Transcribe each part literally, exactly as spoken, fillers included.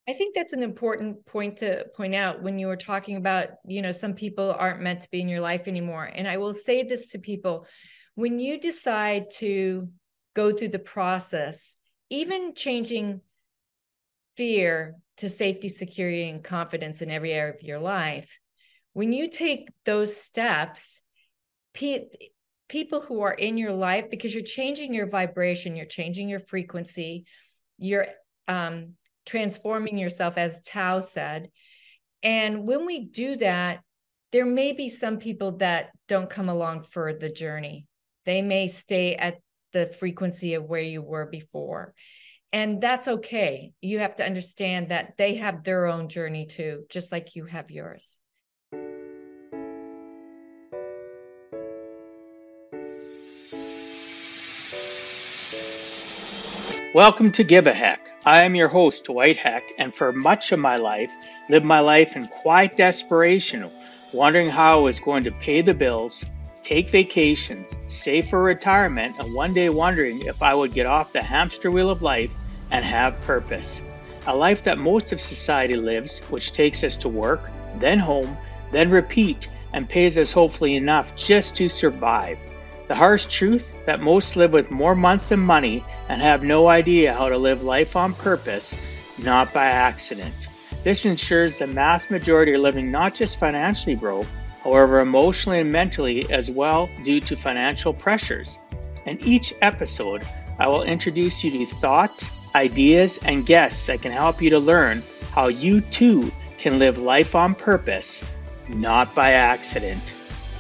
I think that's an important point to point out when you were talking about, you know, some people aren't meant to be in your life anymore. And I will say this to people, when you decide to go through the process, even changing fear to safety, security, and confidence in every area of your life, when you take those steps, pe- people who are in your life, because you're changing your vibration, you're changing your frequency, you're um, transforming yourself, as Tao said. And when we do that, there may be some people that don't come along for the journey. They may stay at the frequency of where you were before. And that's okay. You have to understand that they have their own journey too, just like you have yours. Welcome to Give a Heck. I am your host, Dwight Heck, and for much of my life, lived my life in quiet desperation, wondering how I was going to pay the bills, take vacations, save for retirement, and one day wondering if I would get off the hamster wheel of life and have purpose. A life that most of society lives, which takes us to work, then home, then repeat, and pays us hopefully enough just to survive. The harsh truth that most live with more month than money and have no idea how to live life on purpose, not by accident. This ensures the mass majority are living not just financially broke, however emotionally and mentally as well due to financial pressures. In each episode, I will introduce you to thoughts, ideas, and guests that can help you to learn how you too can live life on purpose, not by accident.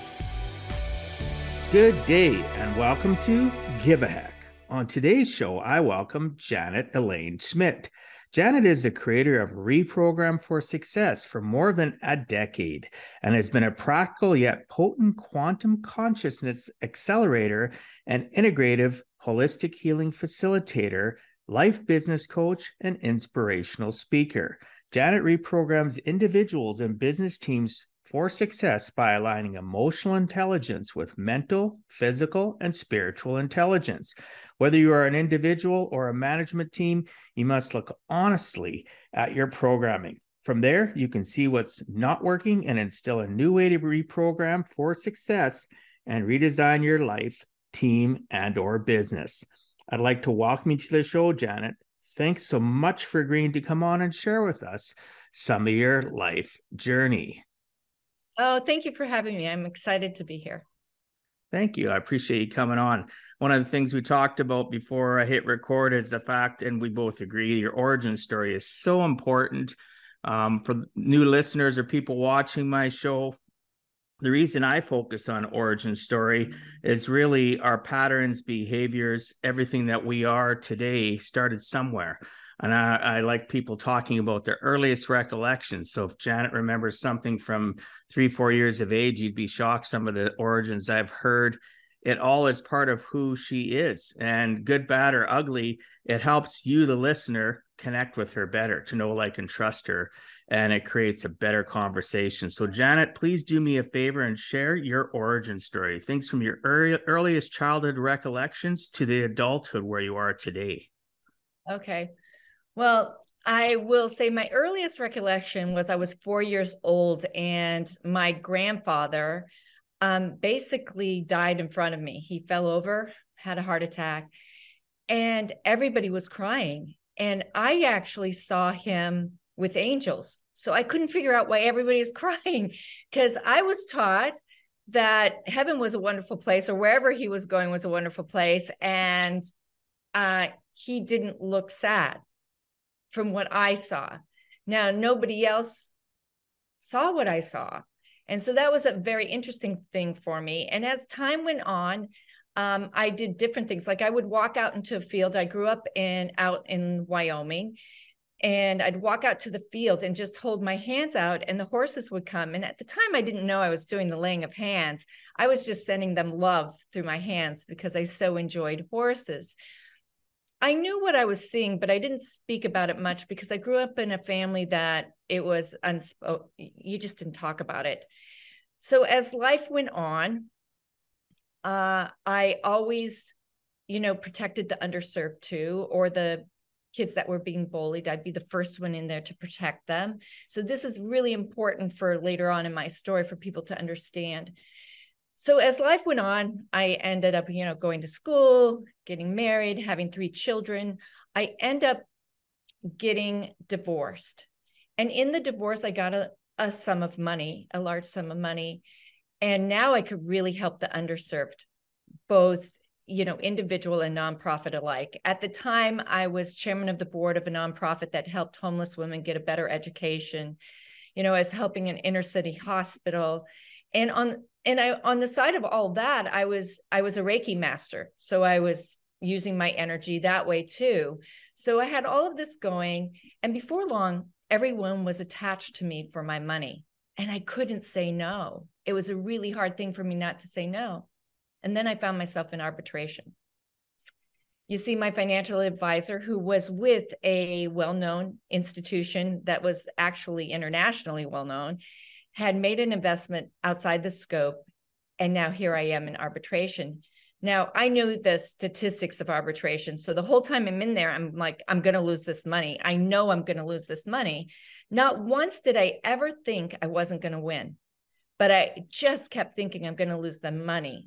Good day and welcome to Give a Heck. On today's show, I welcome Janet Elaine Schmidt. Janet is the creator of Reprogram for Success for more than a decade and has been a practical yet potent quantum consciousness accelerator and integrative holistic healing facilitator, life business coach, and inspirational speaker. Janet reprograms individuals and business teams for success by aligning emotional intelligence with mental, physical, and spiritual intelligence. Whether you are an individual or a management team, you must look honestly at your programming. From there, you can see what's not working and instill a new way to reprogram for success and redesign your life, team, and or business. I'd like to welcome you to the show, Janet. Thanks so much for agreeing to come on and share with us some of your life journey. Oh, thank you for having me. I'm excited to be here. Thank you. I appreciate you coming on. One of the things we talked about before I hit record is the fact, and we both agree, your origin story is so important. Um, for new listeners or people watching my show, the reason I focus on origin story is really our patterns, behaviors, everything that we are today started somewhere. And I, I like people talking about their earliest recollections. So if Janet remembers something from three, four years of age, you'd be shocked some of the origins I've heard. It all is part of who she is. And good, bad, or ugly, it helps you, the listener, connect with her better, to know, like, and trust her. And it creates a better conversation. So Janet, please do me a favor and share your origin story. Things from your early, earliest childhood recollections to the adulthood where you are today. Okay. Well, I will say my earliest recollection was I was four years old and my grandfather um, basically died in front of me. He fell over, had a heart attack, and everybody was crying. And I actually saw him with angels. So I couldn't figure out why everybody was crying, because I was taught that heaven was a wonderful place, or wherever he was going was a wonderful place. And uh, he didn't look sad from what I saw. Now, nobody else saw what I saw. And so that was a very interesting thing for me. And as time went on, um, I did different things. Like I would walk out into a field. I grew up in out in Wyoming, and I'd walk out to the field and just hold my hands out, and the horses would come. And at the time, I didn't know I was doing the laying of hands. I was just sending them love through my hands because I so enjoyed horses. I knew what I was seeing, but I didn't speak about it much because I grew up in a family that it was unspoken. You just didn't talk about it. So as life went on, uh, I always, you know, protected the underserved too, or the kids that were being bullied. I'd be the first one in there to protect them. So this is really important for later on in my story for people to understand. So as life went on, I ended up, you know, going to school, getting married, having three children. I end up getting divorced. And in the divorce, I got a, a sum of money, a large sum of money. And now I could really help the underserved, both, you know, individual and nonprofit alike. At the time, I was chairman of the board of a nonprofit that helped homeless women get a better education. You know, I was helping an inner city hospital. And on and I on the side of all that, I was I was a Reiki master. So I was using my energy that way too. So I had all of this going. And before long, everyone was attached to me for my money. And I couldn't say no. It was a really hard thing for me not to say no. And then I found myself in arbitration. You see, my financial advisor, who was with a well-known institution that was actually internationally well-known, had made an investment outside the scope. And now here I am in arbitration. Now, I knew the statistics of arbitration. So the whole time I'm in there, I'm like, I'm going to lose this money. I know I'm going to lose this money. Not once did I ever think I wasn't going to win, but I just kept thinking I'm going to lose the money.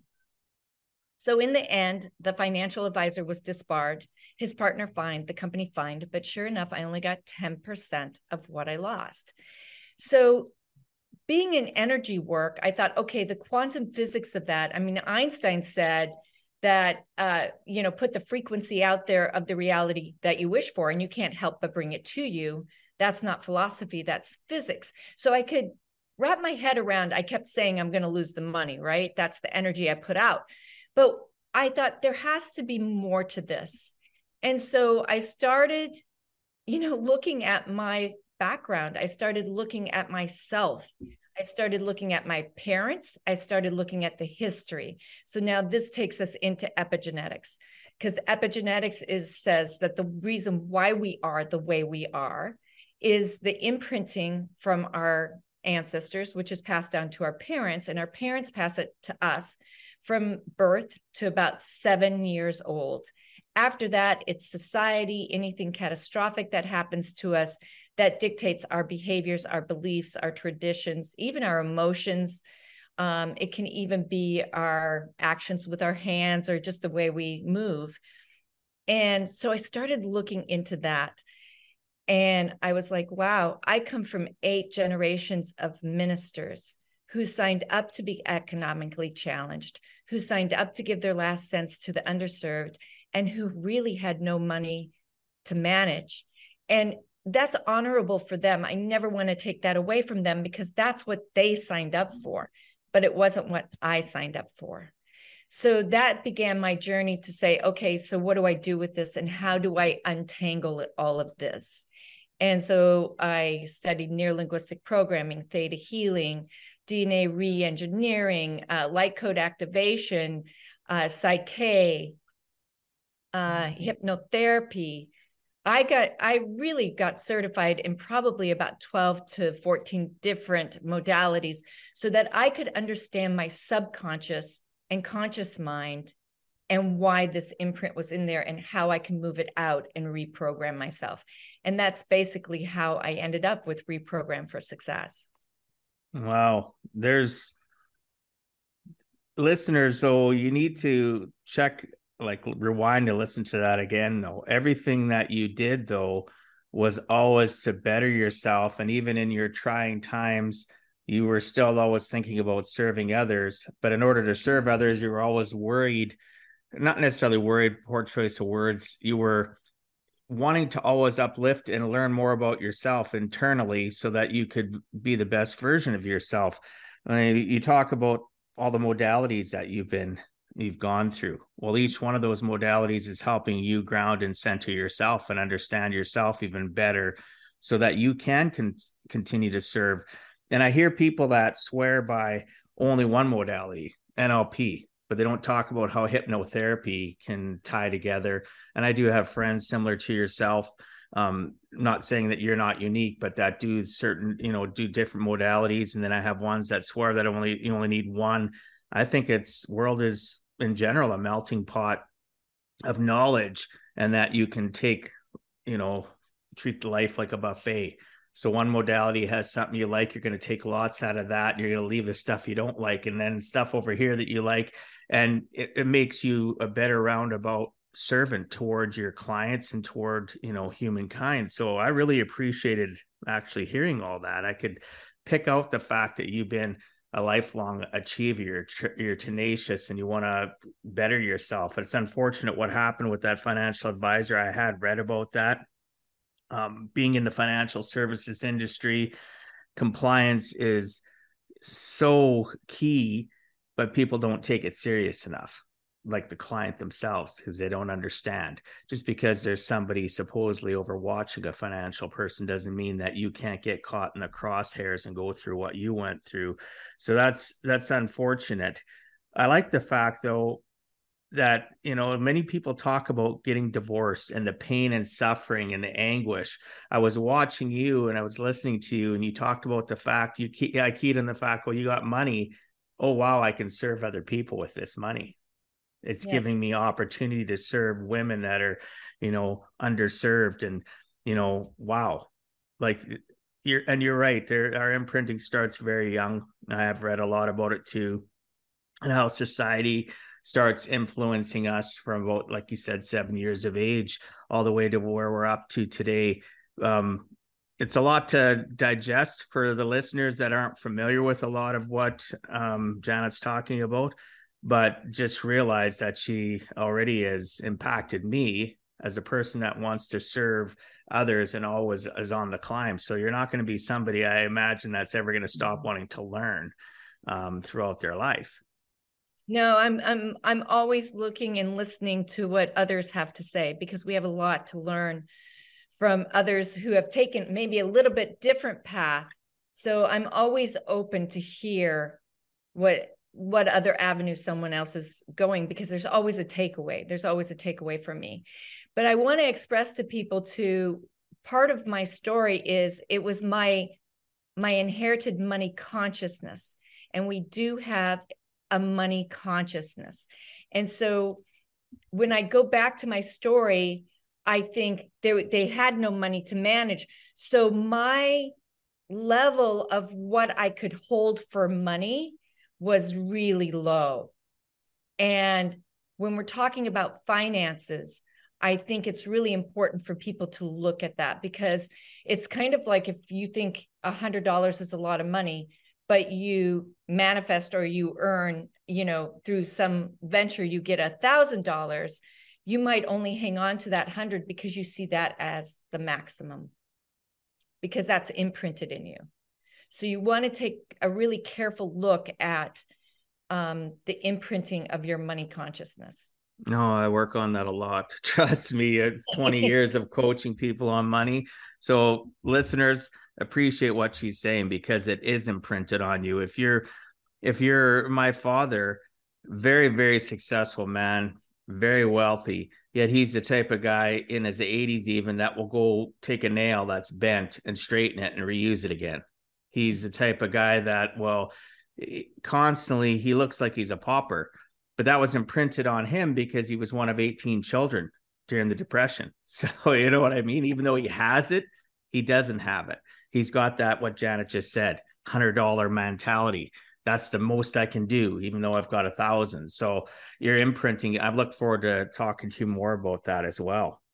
So in the end, the financial advisor was disbarred, his partner fined, the company fined, but sure enough, I only got ten percent of what I lost. So being in energy work, I thought, okay, the quantum physics of that. I mean, Einstein said that, uh, you know, put the frequency out there of the reality that you wish for, and you can't help but bring it to you. That's not philosophy, that's physics. So I could wrap my head around, I kept saying, I'm going to lose the money, right? That's the energy I put out. But I thought there has to be more to this. And so I started, you know, looking at my background. I started looking at myself. I started looking at my parents. I started looking at the history. So now this takes us into epigenetics, because epigenetics is says that the reason why we are the way we are is the imprinting from our ancestors, which is passed down to our parents, and our parents pass it to us from birth to about seven years old. After that, it's society, anything catastrophic that happens to us that dictates our behaviors, our beliefs, our traditions, even our emotions. Um, it can even be our actions with our hands or just the way we move. And so I started looking into that. And I was like, wow, I come from eight generations of ministers who signed up to be economically challenged, who signed up to give their last cents to the underserved, and who really had no money to manage. And that's honorable for them. I never want to take that away from them, because that's what they signed up for, but it wasn't what I signed up for. So that began my journey to say, okay, so what do I do with this, and how do I untangle it, all of this? And so I studied neuro-linguistic programming, theta healing, D N A re-engineering, uh, light code activation, uh, psyche, uh, hypnotherapy. I got, I really got certified in probably about twelve to fourteen different modalities so that I could understand my subconscious and conscious mind and why this imprint was in there and how I can move it out and reprogram myself. And that's basically how I ended up with Reprogram for Success. Wow. There's listeners, so you need to check, like rewind to listen to that again, though. Everything that you did, though, was always to better yourself. And even in your trying times, you were still always thinking about serving others. But in order to serve others, you were always worried, not necessarily worried, poor choice of words. You were wanting to always uplift and learn more about yourself internally so that you could be the best version of yourself. I mean, you talk about all the modalities that you've been, you've gone through. Well, each one of those modalities is helping you ground and center yourself and understand yourself even better so that you can con- continue to serve. And I hear people that swear by only one modality, N L P, but they don't talk about how hypnotherapy can tie together. And I do have friends similar to yourself, um, not saying that you're not unique, but that do certain, you know, do different modalities. And then I have ones that swear that only you only need one. I think it's world is in general a melting pot of knowledge, and that you can take you know, treat the life like a buffet. So one modality has something you like, you're going to take lots out of that. And you're going to leave the stuff you don't like. And then stuff over here that you like. And it, it makes you a better roundabout servant towards your clients and toward, you know, humankind. So I really appreciated actually hearing all that. I could pick out the fact that you've been a lifelong achiever. You're, you're tenacious and you want to better yourself. It's unfortunate what happened with that financial advisor. I had read about that. Um, being in the financial services industry, compliance is so key, but people don't take it serious enough, like the client themselves, because they don't understand. Just because there's somebody supposedly overwatching a financial person doesn't mean that you can't get caught in the crosshairs and go through what you went through. So that's that's unfortunate. I like the fact, though, that, you know, many people talk about getting divorced and the pain and suffering and the anguish. I was watching you and I was listening to you, and you talked about the fact you key, I keyed in the fact, well, you got money. Oh, wow, I can serve other people with this money. It's yeah. giving me opportunity to serve women that are, you know, underserved. And, you know, wow, like you're, and you're right. There, our imprinting starts very young. I have read a lot about it too, and how society starts influencing us from about, like you said, seven years of age, all the way to where we're up to today. Um, it's a lot to digest for the listeners that aren't familiar with a lot of what um, Janet's talking about, but just realize that she already has impacted me as a person that wants to serve others and always is on the climb. So you're not going to be somebody, I imagine, that's ever going to stop wanting to learn um, throughout their life. No, I'm I'm I'm always looking and listening to what others have to say, because we have a lot to learn from others who have taken maybe a little bit different path. So I'm always open to hear what what other avenue someone else is going, because there's always a takeaway. There's always a takeaway from me. But I want to express to people too, part of my story is it was my my inherited money consciousness. And we do have a money consciousness. And so when I go back to my story, I think they, they had no money to manage. So my level of what I could hold for money was really low. And when we're talking about finances, I think it's really important for people to look at that, because it's kind of like if you think one hundred dollars is a lot of money, but you manifest or you earn, you know, through some venture, you get a thousand dollars, you might only hang on to that hundred because you see that as the maximum, because that's imprinted in you. So you want to take a really careful look at um, the imprinting of your money consciousness. No, I work on that a lot. Trust me, twenty years of coaching people on money. So listeners, appreciate what she's saying, because it is imprinted on you. If you're, if you're my father, very, very successful man, very wealthy, yet he's the type of guy in his eighties even that will go take a nail that's bent and straighten it and reuse it again. He's the type of guy that, well, constantly, he looks like he's a pauper. But that was imprinted on him because he was one of eighteen children during the Depression. So, you know what I mean? Even though he has it, he doesn't have it. He's got that, what Janet just said, one hundred dollar mentality. That's the most I can do, even though I've got a thousand. So you're imprinting. I've looked forward to talking to you more about that as well.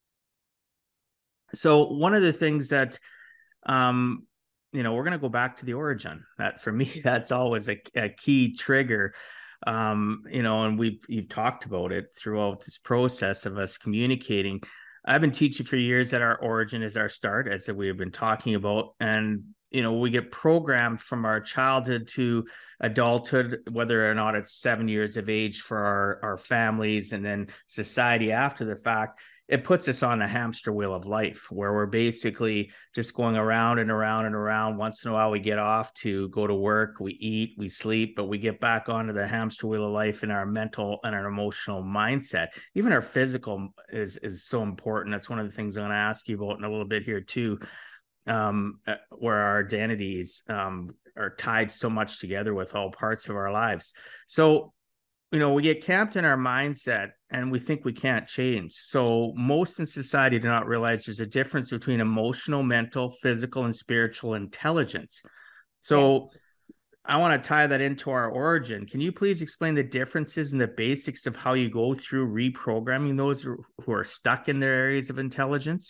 So one of the things that, um, you know, we're going to go back to the origin. That for me, that's always a, a key trigger. Um, you know, and we've you've talked about it throughout this process of us communicating. I've been teaching for years that our origin is our start, as we have been talking about. And, you know, we get programmed from our childhood to adulthood, whether or not it's seven years of age for our, our families, and then society after the fact. It puts us on a hamster wheel of life where we're basically just going around and around and around. Once in a while, we get off to go to work, we eat, we sleep, but we get back onto the hamster wheel of life in our mental and our emotional mindset. Even our physical is, is so important. That's one of the things I'm going to ask you about in a little bit here too, um, where our identities um, are tied so much together with all parts of our lives. So, you know, we get camped in our mindset and we think we can't change. So most in society do not realize there's a difference between emotional, mental, physical, and spiritual intelligence. So yes. I want to tie that into our origin. Can you please explain the differences and the basics of how you go through reprogramming those who are stuck in their areas of intelligence?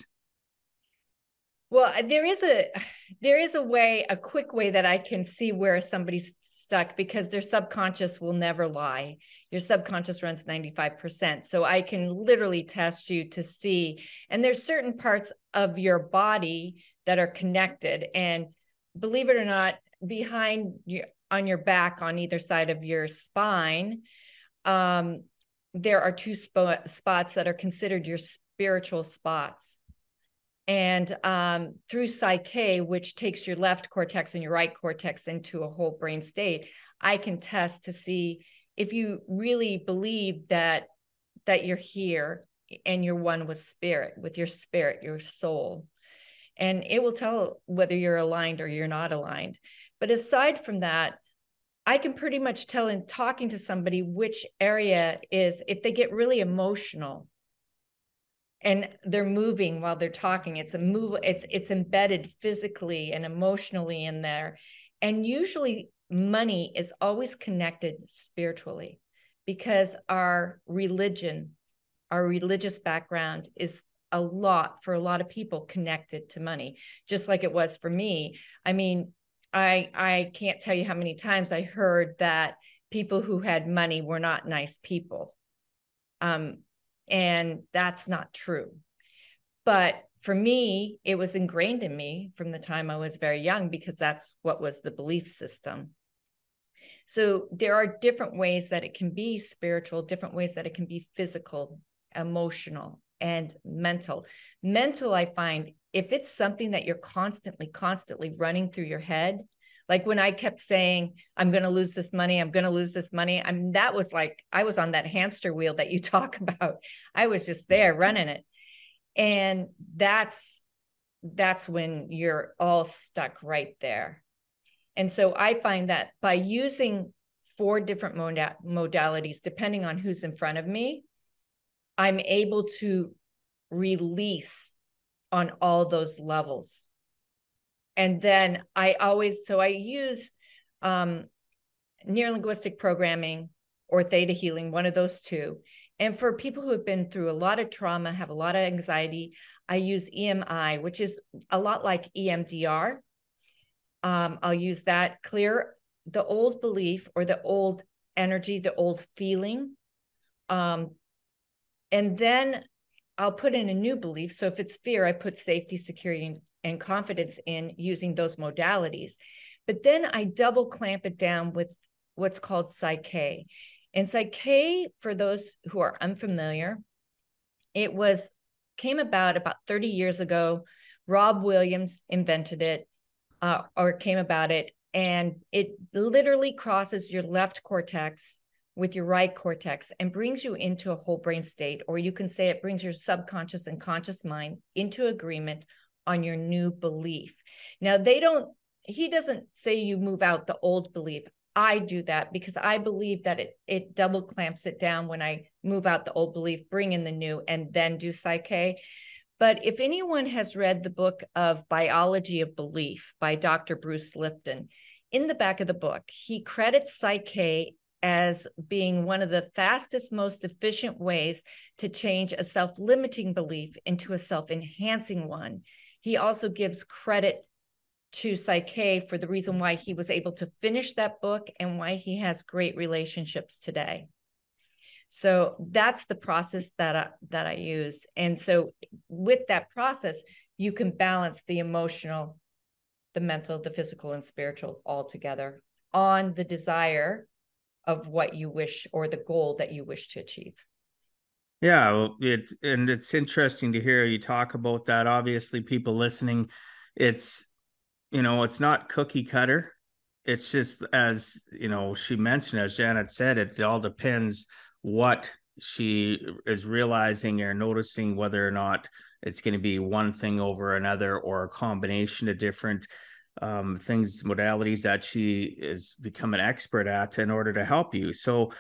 Well, there is a there is a way, a quick way that I can see where somebody's stuck, because their subconscious will never lie. Your subconscious runs ninety-five percent. So I can literally test you to see. And there's certain parts of your body that are connected. And believe it or not, behind you, on your back, on either side of your spine, um, there are two sp- spots that are considered your spiritual spots. And um, through Psyche, which takes your left cortex and your right cortex into a whole brain state, I can test to see if you really believe that that you're here and you're one with spirit, with your spirit, your soul. And it will tell whether you're aligned or you're not aligned. But aside from that, I can pretty much tell in talking to somebody which area is, if they get really emotional and they're moving while they're talking, it's a move, it's it's embedded physically and emotionally in there. And usually money is always connected spiritually, because our religion, our religious background is a lot, for a lot of people, connected to money, just like it was for me. I mean, I I can't tell you how many times I heard that people who had money were not nice people. Um, and that's not true. But for me, it was ingrained in me from the time I was very young, because that's what was the belief system. So there are different ways that it can be spiritual, different ways that it can be physical, emotional, and mental. Mental, I find, if it's something that you're constantly, constantly running through your head, like when I kept saying, I'm going to lose this money, I'm going to lose this money. I mean, that was like, I was on that hamster wheel that you talk about. I was just there running it. And that's, that's when you're all stuck right there. And so I find that by using four different moda- modalities, depending on who's in front of me, I'm able to release on all those levels. And then I always, so I use um, neuro-linguistic programming or theta healing, one of those two. And for people who have been through a lot of trauma, have a lot of anxiety, I use E M I, which is a lot like E M D R. Um, I'll use that, clear the old belief or the old energy, the old feeling. Um, and then I'll put in a new belief. So if it's fear, I put safety, security, and confidence in using those modalities. But then I double clamp it down with what's called Psyche. And Psyche, for those who are unfamiliar, it was came about about thirty years ago. Rob Williams invented it, uh, or came about it, and it literally crosses your left cortex with your right cortex and brings you into a whole brain state, or you can say it brings your subconscious and conscious mind into agreement on your new belief. Now, they don't, he doesn't say you move out the old belief. I do that because I believe that it, it double clamps it down when I move out the old belief, bring in the new, and then do Psyche. But if anyone has read the book of Biology of Belief by Doctor Bruce Lipton, in the back of the book, he credits Psyche as being one of the fastest, most efficient ways to change a self-limiting belief into a self-enhancing one. He also gives credit to Psyche for the reason why he was able to finish that book and why he has great relationships today. So that's the process that I, that I use. And so with that process, you can balance the emotional, the mental, the physical, and spiritual all together on the desire of what you wish or the goal that you wish to achieve. Yeah, well, it and it's interesting to hear you talk about that. Obviously, people listening, it's, you know, it's not cookie cutter. It's just, as, you know, she mentioned, as Janet said, it all depends what she is realizing or noticing, whether or not it's going to be one thing over another or a combination of different um, things, modalities that she is become an expert at in order to help you. So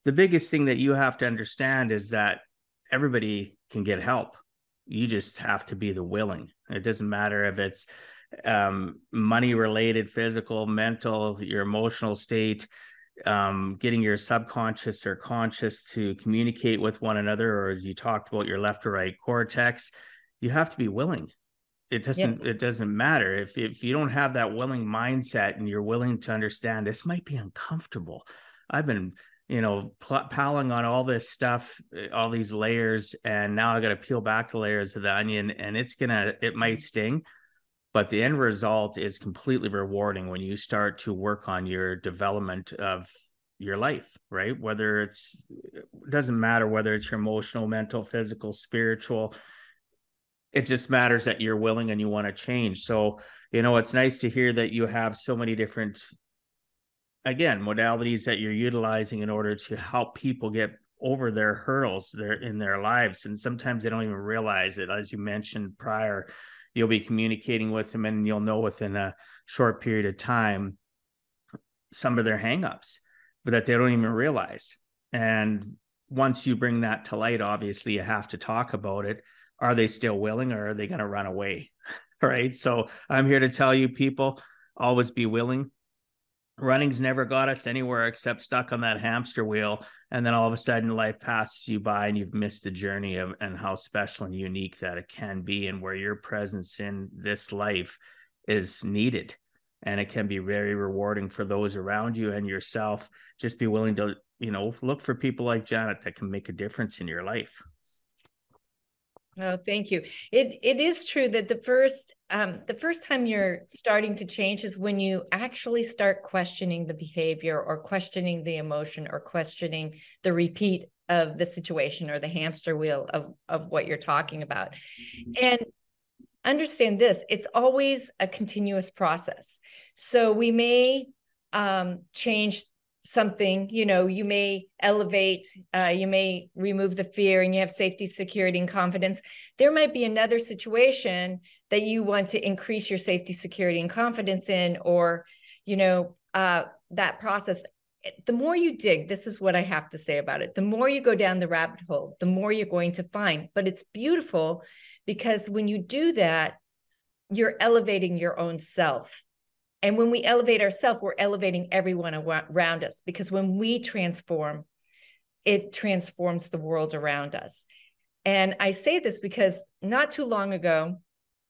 the biggest thing that you have to understand is that everybody can get help. You just have to be the willing. It doesn't matter if it's um, money related, physical, mental, your emotional state, um, getting your subconscious or conscious to communicate with one another, or as you talked about, your left or right cortex. You have to be willing. It doesn't, yes. It doesn't matter if, if you don't have that willing mindset and you're willing to understand this might be uncomfortable. I've been, you know, pl- piling on all this stuff, all these layers, and now I got to peel back the layers of the onion, and it's gonna, it might sting, but the end result is completely rewarding when you start to work on your development of your life, right? Whether it's, it doesn't matter whether it's your emotional, mental, physical, spiritual. It just matters that you're willing and you want to change. So, you know, it's nice to hear that you have so many different, again, modalities that you're utilizing in order to help people get over their hurdles there in their lives. And sometimes they don't even realize it. As you mentioned prior, you'll be communicating with them and you'll know within a short period of time some of their hangups, but that they don't even realize. And once you bring that to light, obviously you have to talk about it. Are they still willing, or are they going to run away? Right. So I'm here to tell you, people, always be willing. Running's never got us anywhere except stuck on that hamster wheel. And then all of a sudden life passes you by and you've missed the journey of, and how special and unique that it can be, and where your presence in this life is needed. And it can be very rewarding for those around you and yourself. Just be willing to, you know, look for people like Janet that can make a difference in your life. Oh, thank you. It it is true that the first um, the first time you're starting to change is when you actually start questioning the behavior, or questioning the emotion, or questioning the repeat of the situation, or the hamster wheel of of what you're talking about. And understand this: it's always a continuous process. So we may um, change something, you know, you may elevate, uh, you may remove the fear, and you have safety, security, and confidence. There might be another situation that you want to increase your safety, security, and confidence in, or, you know, uh, that process. The more you dig, this is what I have to say about it. The more you go down the rabbit hole, the more you're going to find. But it's beautiful, because when you do that, you're elevating your own self. And when we elevate ourselves, we're elevating everyone around us, because when we transform, it transforms the world around us. And I say this because not too long ago,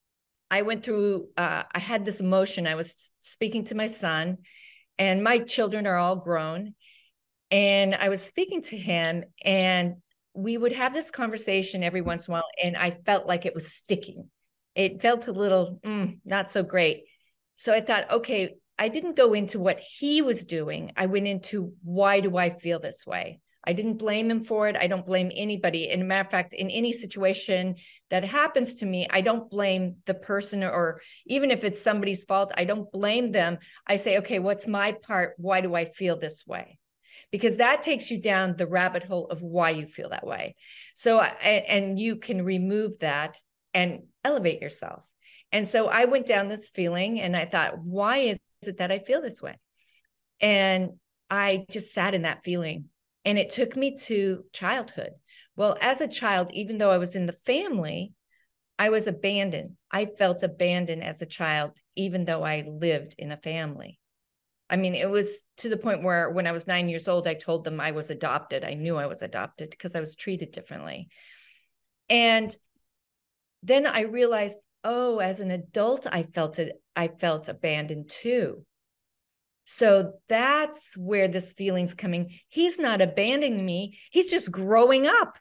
I went through, uh, I had this emotion. I was speaking to my son, and my children are all grown. And I was speaking to him, and we would have this conversation every once in a while, and I felt like it was sticking. It felt a little, mm, not so great. So I thought, okay, I didn't go into what he was doing. I went into, why do I feel this way? I didn't blame him for it. I don't blame anybody. And a matter of fact, in any situation that happens to me, I don't blame the person, or even if it's somebody's fault, I don't blame them. I say, okay, what's my part? Why do I feel this way? Because that takes you down the rabbit hole of why you feel that way. So, and you can remove that and elevate yourself. And so I went down this feeling, and I thought, why is it that I feel this way? And I just sat in that feeling, and it took me to childhood. Well, as a child, even though I was in the family, I was abandoned. I felt abandoned as a child, even though I lived in a family. I mean, it was to the point where when I was nine years old, I told them I was adopted. I knew I was adopted because I was treated differently. And then I realized, oh, as an adult, I felt it. I felt abandoned too. So that's where this feeling's coming. He's not abandoning me. He's just growing up.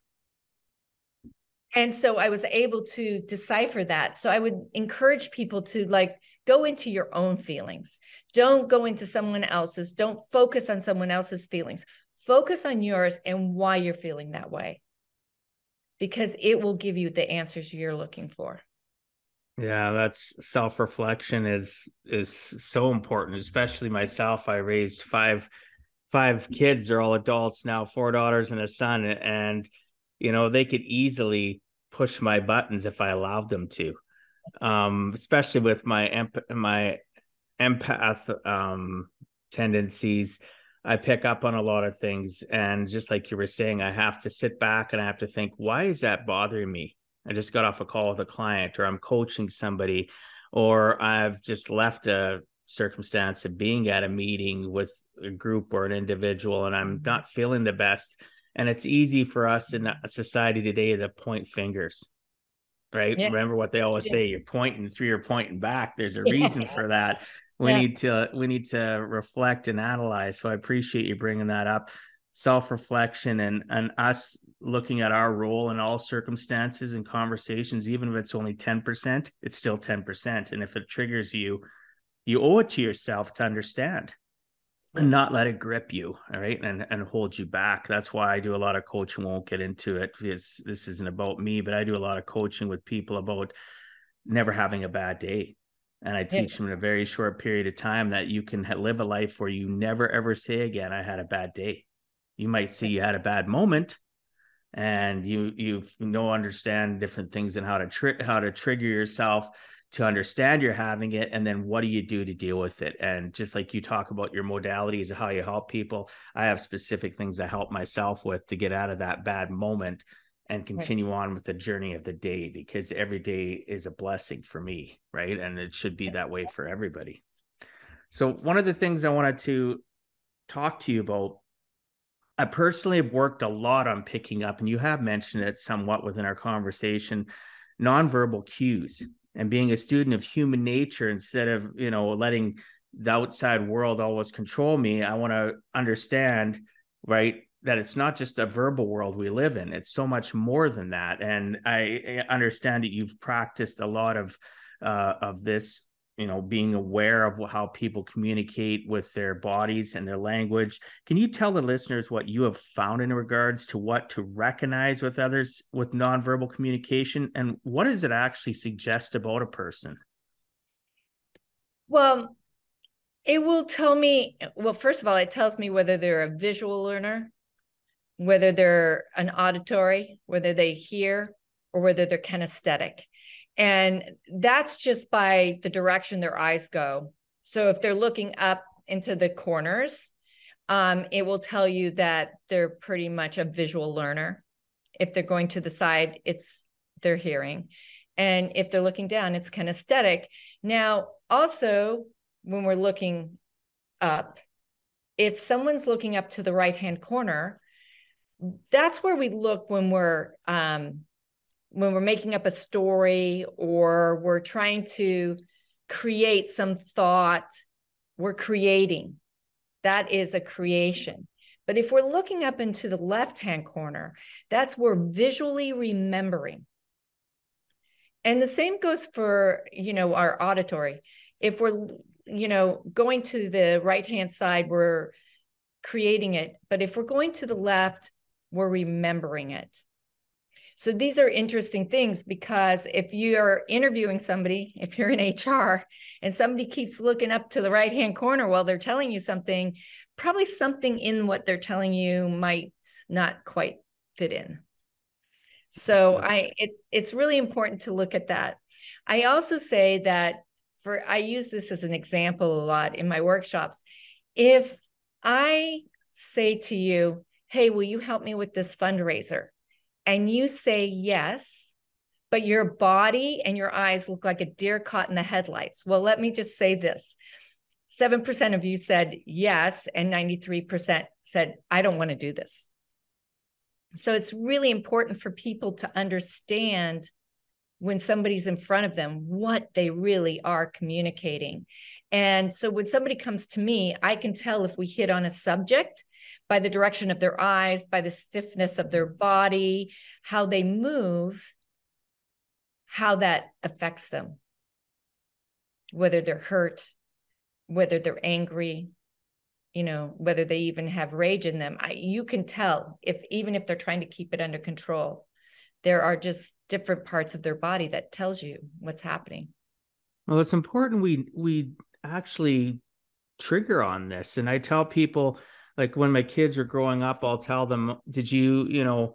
And so I was able to decipher that. So I would encourage people to like go into your own feelings. Don't go into someone else's. Don't focus on someone else's feelings. Focus on yours and why you're feeling that way, because it will give you the answers you're looking for. Yeah, that's self-reflection is is so important, especially myself. I raised five five kids. They're all adults now, four daughters and a son, and you know, they could easily push my buttons if I allowed them to. Um, especially with my emp- my empath um tendencies. I pick up on a lot of things. And just like you were saying, I have to sit back and I have to think, why is that bothering me? I just got off a call with a client, or I'm coaching somebody, or I've just left a circumstance of being at a meeting with a group or an individual, and I'm not feeling the best. And it's easy for us in society today to point fingers, right? Yeah. Remember what they always yeah. say, you're pointing through, you're pointing back. There's a reason yeah. for that. We yeah. need to, we need to reflect and analyze. So I appreciate you bringing that up. Self-reflection and, and us looking at our role in all circumstances and conversations, even if it's only ten percent, it's still ten percent. And if it triggers you, you owe it to yourself to understand and not let it grip you. All right. And, and hold you back. That's why I do a lot of coaching. Won't get into it because this isn't about me, but I do a lot of coaching with people about never having a bad day. And I teach yeah. them in a very short period of time that you can live a life where you never, ever say again, I had a bad day. You might see you had a bad moment, and you you know understand different things and how to tri- how to trigger yourself to understand you're having it, and then what do you do to deal with it? And just like you talk about your modalities of how you help people, I have specific things I help myself with to get out of that bad moment and continue right. on with the journey of the day, because every day is a blessing for me, right? And it should be that way for everybody. So one of the things I wanted to talk to you about, I personally have worked a lot on picking up, and you have mentioned it somewhat within our conversation, nonverbal cues, and being a student of human nature. Instead of, you know, letting the outside world always control me, I want to understand, right, that it's not just a verbal world we live in. It's so much more than that. And I understand that you've practiced a lot of, uh, of this, you know, being aware of how people communicate with their bodies and their language. Can you tell the listeners what you have found in regards to what to recognize with others with nonverbal communication, and what does it actually suggest about a person? Well, it will tell me, well, first of all, it tells me whether they're a visual learner, whether they're an auditory, whether they hear, or whether they're kinesthetic. And that's just by the direction their eyes go. So if they're looking up into the corners, um, it will tell you that they're pretty much a visual learner. If they're going to the side, it's they're hearing. And if they're looking down, it's kinesthetic. Now, also, when we're looking up, if someone's looking up to the right-hand corner, that's where we look when we're um, when we're making up a story, or we're trying to create some thought. We're creating. That is a creation. But if we're looking up into the left-hand corner, that's where visually remembering. And the same goes for, you know, our auditory. If we're, you know, going to the right-hand side, we're creating it. But if we're going to the left, we're remembering it. So these are interesting things, because if you're interviewing somebody, if you're in H R and somebody keeps looking up to the right-hand corner while they're telling you something, probably something in what they're telling you might not quite fit in. So I, it, it's really important to look at that. I also say that for, I use this as an example a lot in my workshops. If I say to you, hey, will you help me with this fundraiser? And you say yes, but your body and your eyes look like a deer caught in the headlights. Well, let me just say this. seven percent of you said yes, and ninety-three percent said, I don't want to do this. So it's really important for people to understand when somebody's in front of them, what they really are communicating. And so when somebody comes to me, I can tell if we hit on a subject by the direction of their eyes, by the stiffness of their body, how they move, how that affects them, whether they're hurt, whether they're angry, you know, whether they even have rage in them. I, you can tell if, even if they're trying to keep it under control, there are just different parts of their body that tells you what's happening. Well, it's important we, we actually trigger on this. And I tell people, like when my kids are growing up, I'll tell them, did you, you know,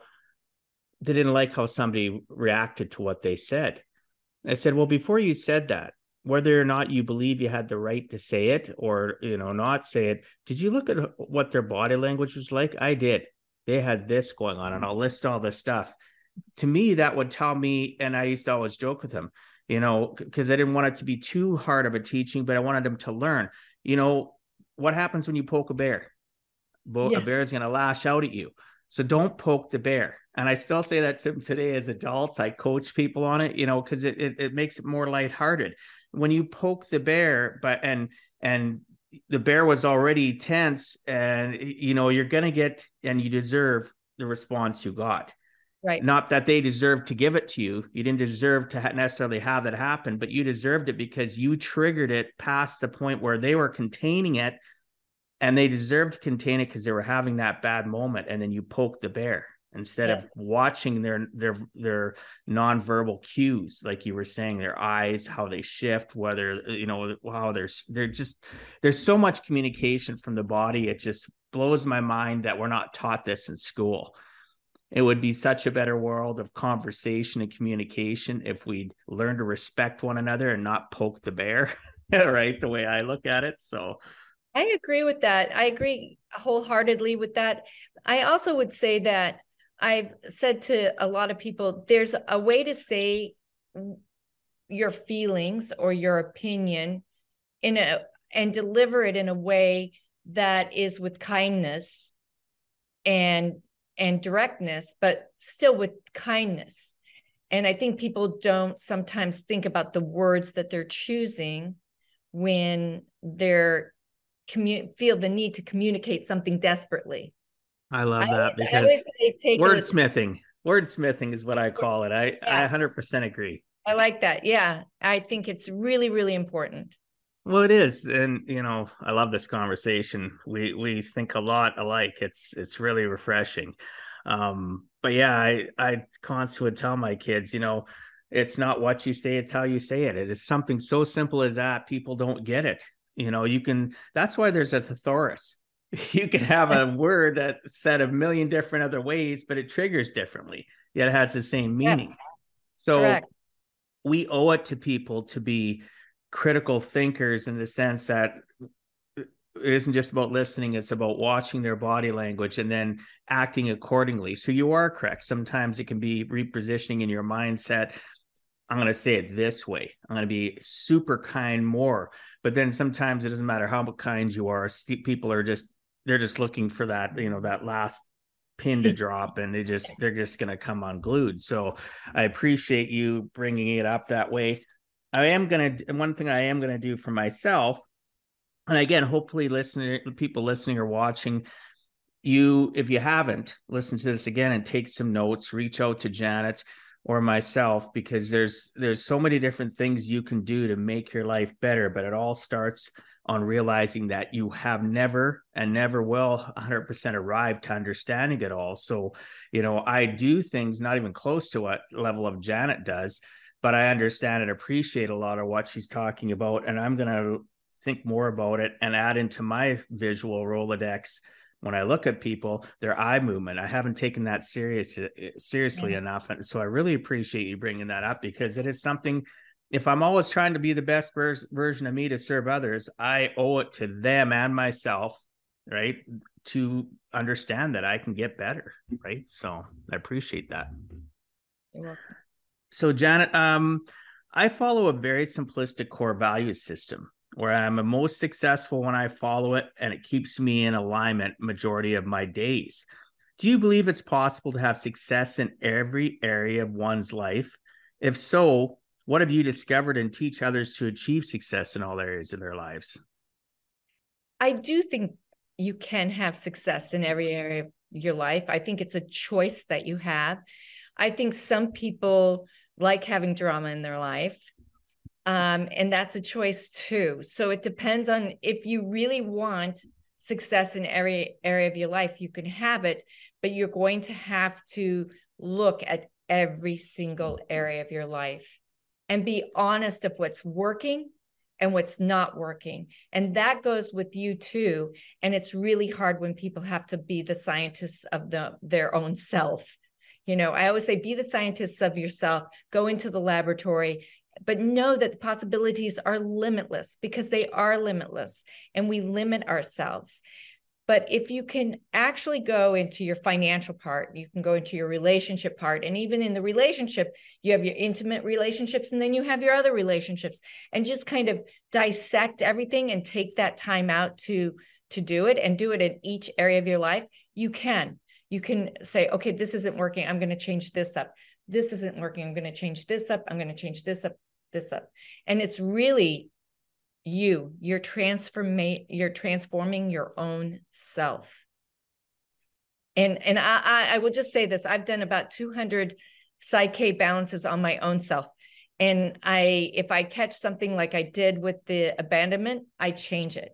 they didn't like how somebody reacted to what they said. I said, well, before you said that, whether or not you believe you had the right to say it or, you know, not say it, did you look at what their body language was like? I did. They had this going on, and I'll list all this stuff. To me, that would tell me, and I used to always joke with them, you know, because I didn't want it to be too hard of a teaching, but I wanted them to learn, you know, what happens when you poke a bear? Well, Yes. a bear is going to lash out at you. So don't poke the bear. And I still say that to them today as adults. I coach people on it, you know, because it, it it makes it more lighthearted. When you poke the bear, but and and the bear was already tense, and you know, you're going to get, and you deserve the response you got. Right. Not that they deserve to give it to you. You didn't deserve to ha- necessarily have that happen, but you deserved it because you triggered it past the point where they were containing it, and they deserved to contain it because they were having that bad moment. And then you poke the bear instead Yes. of watching their their their nonverbal cues, like you were saying, their eyes, how they shift, whether, you know, how they're they're just, there's so much communication from the body. It just blows my mind that we're not taught this in school. It would be such a better world of conversation and communication if we learn to respect one another and not poke the bear, right? The way I look at it. So I agree with that. I agree wholeheartedly with that. I also would say that I've said to a lot of people, there's a way to say your feelings or your opinion in a and deliver it in a way that is with kindness and and directness, but still with kindness. And I think people don't sometimes think about the words that they're choosing when they're commu- feel the need to communicate something desperately. I love I that always, I always because say take wordsmithing, wordsmithing is what I call it. I, I yeah, one hundred percent agree. I like that. Yeah, I think it's really, really important. Well, it is. And, you know, I love this conversation. We, we think a lot alike. It's, it's really refreshing. Um, but yeah, I, I constantly would tell my kids, you know, it's not what you say, it's how you say it. It is something so simple as that. People don't get it. You know, you can, that's why there's a thesaurus. You can have a word that said a million different other ways, but it triggers differently, yet it has the same meaning. Correct. So Correct. we owe it to people to be critical thinkers in the sense that it isn't just about listening, it's about watching their body language and then acting accordingly. So you are correct. Sometimes it can be repositioning in your mindset. I'm going to say it this way. I'm going to be super kind more. But then sometimes it doesn't matter how kind you are. People are just, they're just looking for that, you know, that last pin to drop, and they just, they're just going to come unglued. So I appreciate you bringing it up that way. I am going to, one thing I am going to do for myself, and again, hopefully listening, people listening or watching, you, if you haven't, listen to this again and take some notes, reach out to Janet or myself, because there's there's so many different things you can do to make your life better, but it all starts on realizing that you have never and never will one hundred percent arrive to understanding it all. So, you know, I do things not even close to what level of Janet does, but I understand and appreciate a lot of what she's talking about, and I'm going to think more about it and add into my visual Rolodex when I look at people, their eye movement. I haven't taken that serious, seriously yeah. enough. And so I really appreciate you bringing that up, because it is something, if I'm always trying to be the best ver- version of me to serve others, I owe it to them and myself, right, to understand that I can get better, right? So I appreciate that. You're welcome. So Janet, um, I follow a very simplistic core value system where I'm most successful when I follow it, and it keeps me in alignment majority of my days. Do you believe it's possible to have success in every area of one's life? If so, what have you discovered and teach others to achieve success in all areas of their lives? I do think you can have success in every area of your life. I think it's a choice that you have. I think some people like having drama in their life. Um, and that's a choice too. So it depends on, if you really want success in every area of your life, you can have it, but you're going to have to look at every single area of your life and be honest of what's working and what's not working. And that goes with you too. And it's really hard when people have to be the scientists of the, their own self. You know, I always say, be the scientists of yourself, go into the laboratory, but know that the possibilities are limitless, because they are limitless, and we limit ourselves. But if you can actually go into your financial part, you can go into your relationship part, and even in the relationship, you have your intimate relationships, and then you have your other relationships, and just kind of dissect everything and take that time out to, to do it, and do it in each area of your life. You can, you can say, okay, this isn't working, I'm going to change this up. This isn't working, I'm going to change this up. I'm going to change this up, this up. And it's really you, you're transforming, you're transforming your own self. And, and I, I, I will just say this, I've done about two hundred Psych-K balances on my own self. And I, if I catch something like I did with the abandonment, I change it.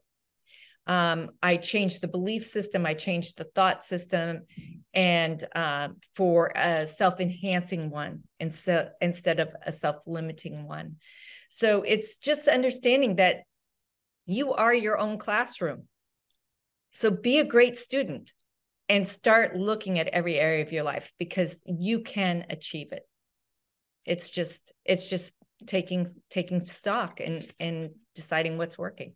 Um, I changed the belief system, I changed the thought system, and uh, for a self-enhancing one, and so, instead of a self-limiting one. So it's just understanding that you are your own classroom. So be a great student and start looking at every area of your life, because you can achieve it. It's just, it's just taking, taking stock and, and deciding what's working.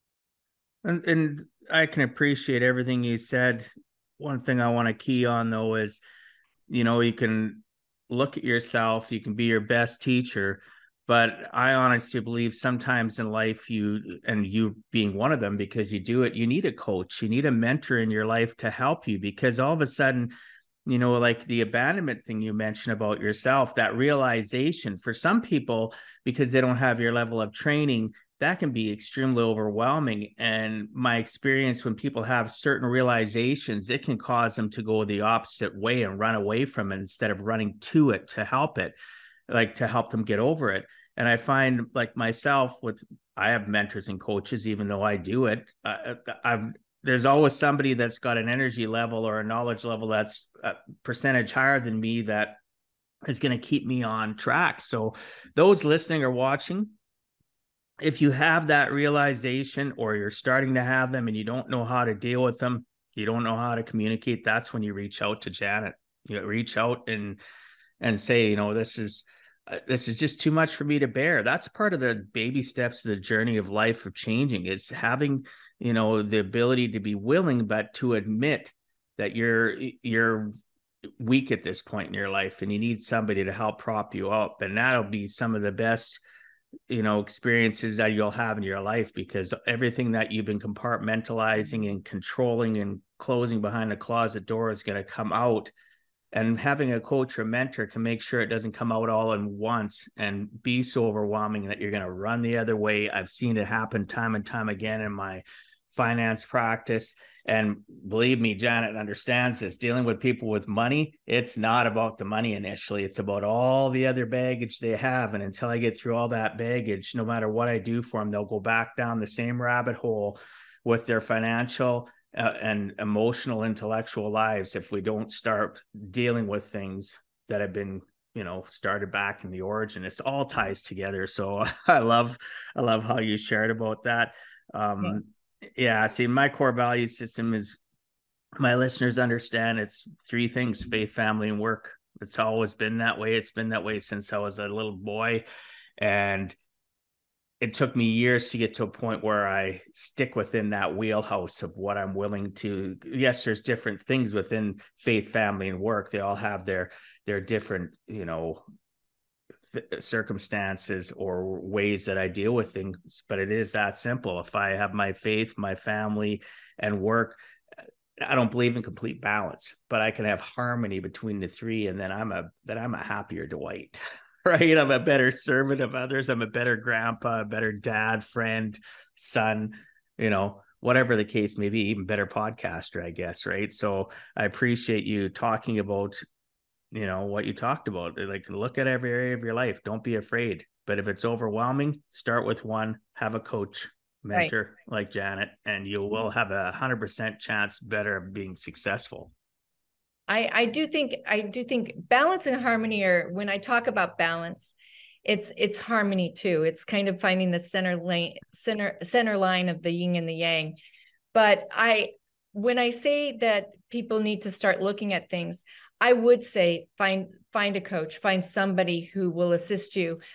And, and I can appreciate everything you said. One thing I want to key on, though, is, you know, you can look at yourself, you can be your best teacher, but I honestly believe sometimes in life, you, and you being one of them, because you do it, you need a coach, you need a mentor in your life to help you, because all of a sudden, you know, like the abandonment thing you mentioned about yourself, that realization for some people, because they don't have your level of training, that can be extremely overwhelming. And my experience, when people have certain realizations, it can cause them to go the opposite way and run away from it instead of running to it to help it, like to help them get over it. And I find, like myself, with, I have mentors and coaches, even though I do it, uh, I've, there's always somebody that's got an energy level or a knowledge level that's a percentage higher than me that is going to keep me on track. So those listening or watching, if you have that realization, or you're starting to have them and you don't know how to deal with them, you don't know how to communicate, that's when you reach out to Janet. You reach out and and say, you know, this is uh, this is just too much for me to bear. That's part of the baby steps of the journey of life, of changing, is having, you know, the ability to be willing, but to admit that you're you're weak at this point in your life and you need somebody to help prop you up. And that'll be some of the best, you know, experiences that you'll have in your life, because everything that you've been compartmentalizing and controlling and closing behind the closet door is going to come out. And having a coach or mentor can make sure it doesn't come out all at once and be so overwhelming that you're going to run the other way. I've seen it happen time and time again in my finance practice. And believe me, Janet understands this. Dealing with people with money, it's not about the money initially. It's about all the other baggage they have. And until I get through all that baggage, no matter what I do for them, they'll go back down the same rabbit hole with their financial uh, and emotional, intellectual lives if we don't start dealing with things that have been, you know, started back in the origin. It's all ties together. So I love, I love how you shared about that. Um, yeah. Yeah, see, my core value system is, my listeners understand, it's three things: faith, family, and work. It's always been that way. It's been that way since I was a little boy. And it took me years to get to a point where I stick within that wheelhouse of what I'm willing to. Yes, there's different things within faith, family, and work. They all have their, their different, you know, th- circumstances or ways that I deal with things, but it is that simple. If I have my faith, my family, and work, I don't believe in complete balance, but I can have harmony between the three, and then I'm a then I'm a happier Dwight. Right? I'm a better servant of others. I'm a better grandpa, a better dad, friend, son, you know, whatever the case may be, even better podcaster, I guess. Right. So I appreciate you talking about, you know, what you talked about. Like, look at every area of your life. Don't be afraid. But if it's overwhelming, start with one, have a coach, mentor right. like Janet, and you will have a hundred percent chance better of being successful. I, I do think I do think balance and harmony are, when I talk about balance, it's it's harmony too. It's kind of finding the center lane, center center line of the yin and the yang. But I, when I say that people need to start looking at things, I would say find find a coach, find somebody who will assist you.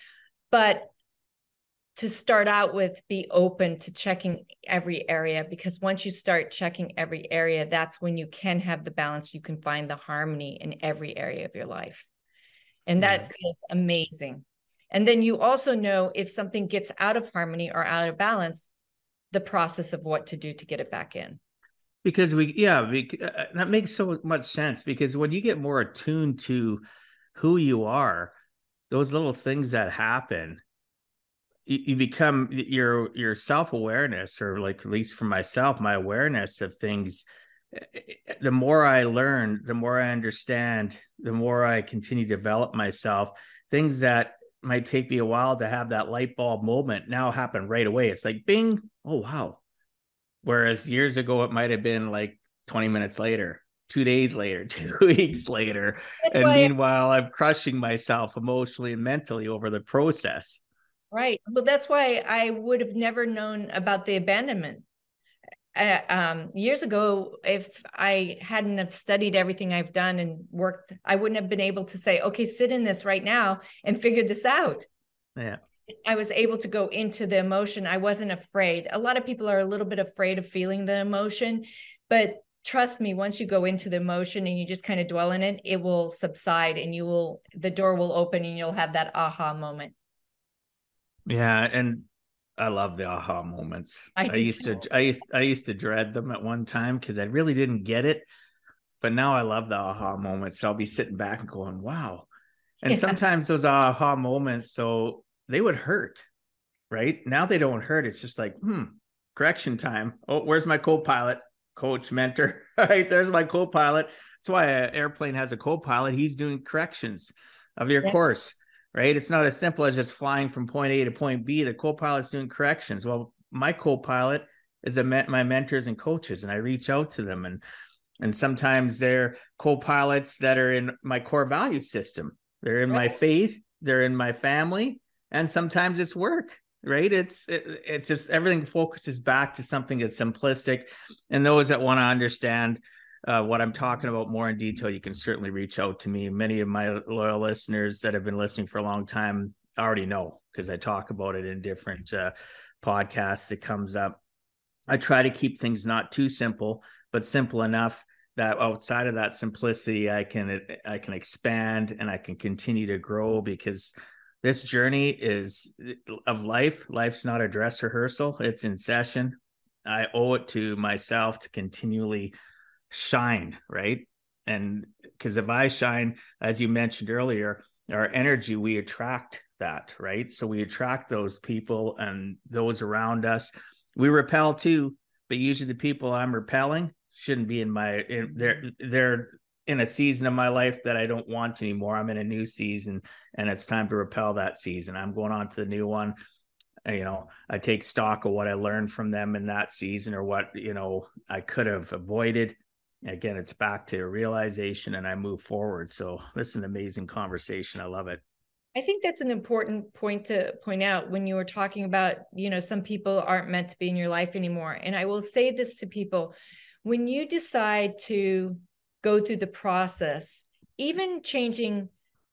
But to start out with, be open to checking every area, because once you start checking every area, that's when you can have the balance. You can find the harmony in every area of your life. And that yeah. feels amazing. And then you also know if something gets out of harmony or out of balance, the process of what to do to get it back in. Because we, yeah, we, uh, that makes so much sense, because when you get more attuned to who you are, those little things that happen, you, you become your, your self-awareness, or like, at least for myself, my awareness of things. The more I learn, the more I understand, the more I continue to develop myself. Things that might take me a while to have that light bulb moment now happen right away. It's like, bing, oh, wow. Whereas years ago, it might have been like twenty minutes later, two days later, two weeks later. That's and meanwhile, I, I'm crushing myself emotionally and mentally over the process. Right. Well, that's why I would have never known about the abandonment. Uh, um, years ago, if I hadn't have studied everything I've done and worked, I wouldn't have been able to say, okay, sit in this right now and figure this out. Yeah. I was able to go into the emotion. I wasn't afraid. A lot of people are a little bit afraid of feeling the emotion, but trust me, once you go into the emotion and you just kind of dwell in it, it will subside and you will, the door will open and you'll have that aha moment. Yeah. And I love the aha moments. I, I used too. to, I used, I used to dread them at one time because I really didn't get it, but now I love the aha moments. So I'll be sitting back and going, wow. And yeah. sometimes those aha moments, so they would hurt, right? Now they don't hurt. It's just like, hmm, correction time. Oh, where's my co-pilot, coach, mentor? Right, there's my co-pilot. That's why an airplane has a co-pilot. He's doing corrections of your yeah. course, right? It's not as simple as just flying from point A to point B. The co-pilot's doing corrections. Well, my co-pilot is a me- my mentors and coaches, and I reach out to them. And, and sometimes they're co-pilots that are in my core value system. They're in right. my faith. They're in my family. And sometimes it's work, right? It's it, it's just everything focuses back to something that's simplistic. And those that want to understand uh, what I'm talking about more in detail, you can certainly reach out to me. Many of my loyal listeners that have been listening for a long time already know, because I talk about it in different uh, podcasts. It comes up. I try to keep things not too simple, but simple enough that outside of that simplicity, I can I can expand and I can continue to grow, because this journey is of life. Life's not a dress rehearsal. It's in session. I owe it to myself to continually shine, right? And because if I shine, as you mentioned earlier, our energy, we attract that, right? So we attract those people and those around us. We repel too, but usually the people I'm repelling shouldn't be in my, in, they're, they're, in a season of my life that I don't want anymore. I'm in a new season and it's time to repel that season. I'm going on to the new one. You know, I take stock of what I learned from them in that season, or what, you know, I could have avoided. Again, it's back to realization and I move forward. So this is an amazing conversation. I love it. I think that's an important point to point out when you were talking about, you know, some people aren't meant to be in your life anymore. And I will say this to people: when you decide to go through the process, even changing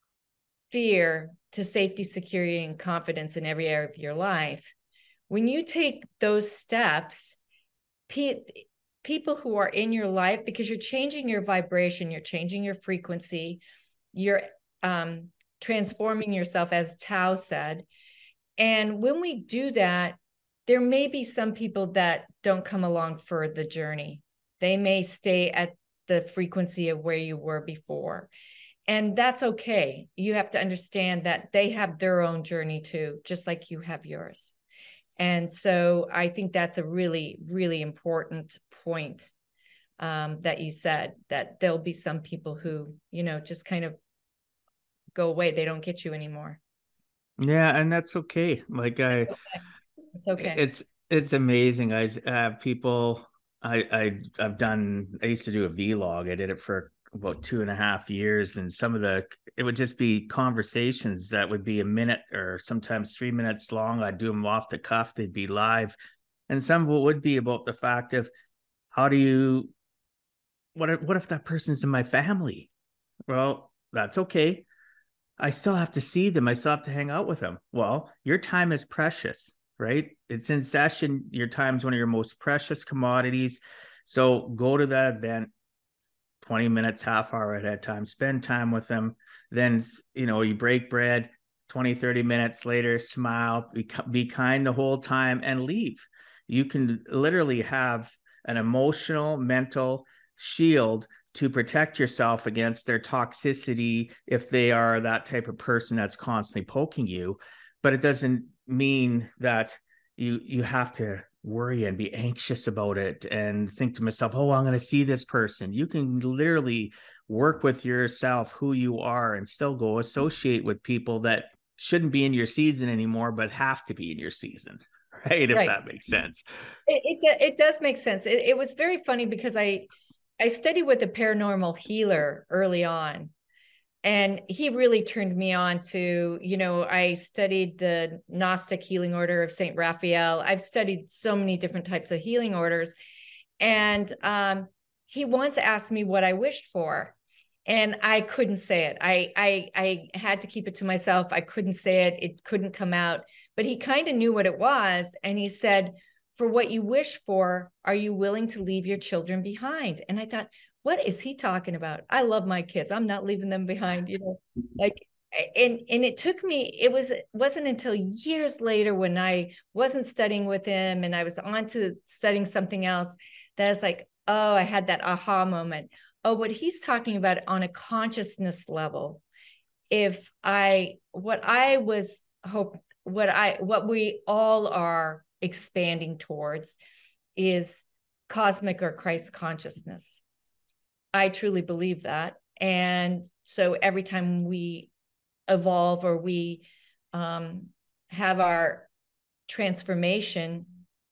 fear to safety, security, and confidence in every area of your life, when you take those steps, pe- people who are in your life, because you're changing your vibration, you're changing your frequency, you're um, transforming yourself, as Tao said. And when we do that, there may be some people that don't come along for the journey. They may stay at the frequency of where you were before. And that's okay. You have to understand that they have their own journey too, just like you have yours. And so I think that's a really, really important point um, that you said, that there'll be some people who, you know, just kind of go away. They don't get you anymore. Yeah. And that's okay. Like I, it's okay. It's, it's amazing. I have people, I, I, I've done, I used to do a vlog. I did it for about two and a half years. And some of the, it would just be conversations that would be a minute or sometimes three minutes long. I'd do them off the cuff. They'd be live. And some of it would be about the fact of how do you, what if, what if that person's in my family? Well, that's okay. I still have to see them. I still have to hang out with them. Well, your time is precious, right? It's in session. Your time is one of your most precious commodities. So go to that event, twenty minutes, half hour at a time, spend time with them. Then, you know, you break bread, twenty, thirty minutes later, smile, be, be kind the whole time and leave. You can literally have an emotional, mental shield to protect yourself against their toxicity if they are that type of person that's constantly poking you. But it doesn't mean that you you have to worry and be anxious about it and think to myself, oh, I'm going to see this person. You can literally work with yourself, who you are, and still go associate with people that shouldn't be in your season anymore, but have to be in your season. Right. If Right. that makes sense. It, it, it does make sense. It, it was very funny because I, I studied with a paranormal healer early on, and he really turned me on to, you know, I studied the Gnostic healing order of Saint Raphael. I've studied so many different types of healing orders. And um, he once asked me what I wished for, and I couldn't say it. I, I, I had to keep it to myself. I couldn't say it. It couldn't come out, but he kind of knew what it was. And he said, for what you wish for, are you willing to leave your children behind? And I thought, what is he talking about? I love my kids. I'm not leaving them behind, you know, like, and, and it took me, it was, it wasn't until years later when I wasn't studying with him and I was on to studying something else that I was like, oh, I had that aha moment. Oh, what he's talking about on a consciousness level. If I, what I was hope, what I, what we all are expanding towards is cosmic or Christ consciousness. I truly believe that. And so every time we evolve or we um, have our transformation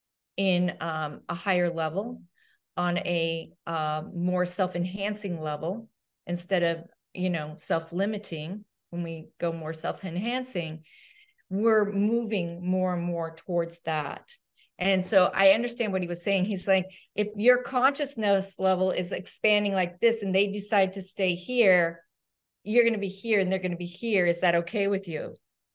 in um, a higher level, on a uh, more self-enhancing level, instead of, you know, self-limiting, when we go more self-enhancing, we're moving more and more towards that. And so I understand what he was saying. He's like, if your consciousness level is expanding like this and they decide to stay here, you're going to be here and they're going to be here. Is that okay with you?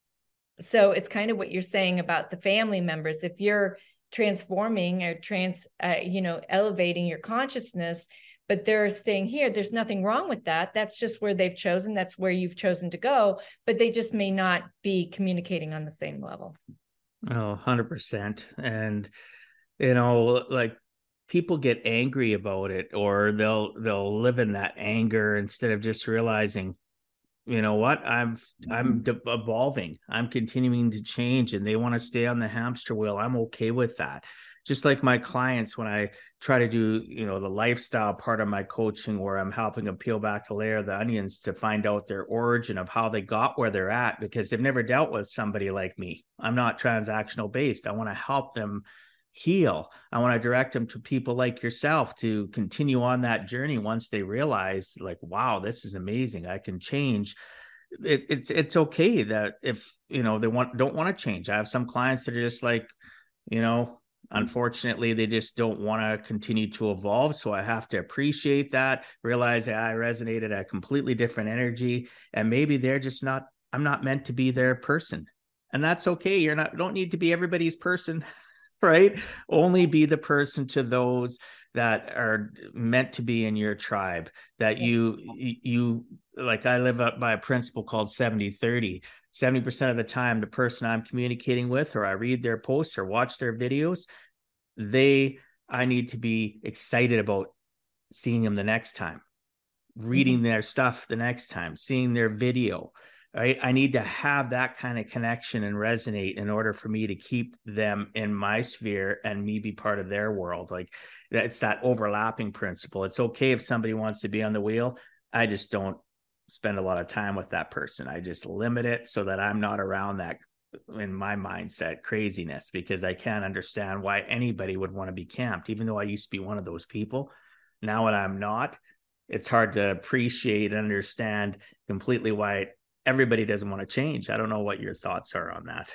So it's kind of what you're saying about the family members. If you're transforming or trans, uh, you know, elevating your consciousness, but they're staying here, there's nothing wrong with that. That's just where they've chosen. That's where you've chosen to go, but they just may not be communicating on the same level. Oh, one hundred percent. And, you know, like people get angry about it, or they'll, they'll live in that anger instead of just realizing, you know what, I'm, I'm de- evolving. I'm continuing to change, and they want to stay on the hamster wheel. I'm okay with that. Just like my clients, when I try to do, you know, the lifestyle part of my coaching, where I'm helping them peel back the layer of the onions to find out their origin of how they got where they're at, because they've never dealt with somebody like me. I'm not transactional based. I want to help them heal. I want to direct them to people like yourself to continue on that journey once they realize, like, wow, this is amazing. I can change. It, it's it's okay that if, you know, they want don't want to change. I have some clients that are just like, you know, unfortunately, they just don't want to continue to evolve. So I have to appreciate that, realize that I resonated at a completely different energy, and maybe they're just not, I'm not meant to be their person. And that's okay. You're not, don't need to be everybody's person, right? Only be the person to those that are meant to be in your tribe, that you, you, like, I live up by a principle called seventy thirty. seventy percent of the time, the person I'm communicating with, or I read their posts or watch their videos, they, I need to be excited about seeing them the next time, reading mm-hmm. their stuff the next time, seeing their video, right? I need to have that kind of connection and resonate in order for me to keep them in my sphere and me be part of their world. Like, it's that overlapping principle. It's okay if somebody wants to be on the wheel. I just don't spend a lot of time with that person. I just limit it so that I'm not around that, in my mindset, craziness, because I can't understand why anybody would want to be camped, even though I used to be one of those people. Now when I'm not, it's hard to appreciate and understand completely why everybody doesn't want to change. I don't know what your thoughts are on that.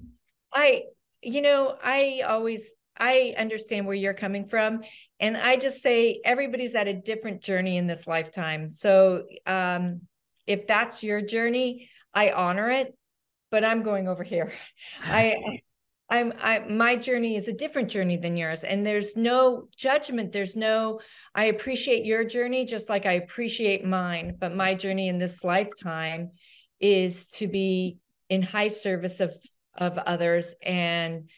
I, you know, I always, I understand where you're coming from. And I just say everybody's at a different journey in this lifetime. So um, if that's your journey, I honor it, but I'm going over here. I, I'm, I, my journey is a different journey than yours. And there's no judgment. There's no, I appreciate your journey just like I appreciate mine. But my journey in this lifetime is to be in high service of, of others and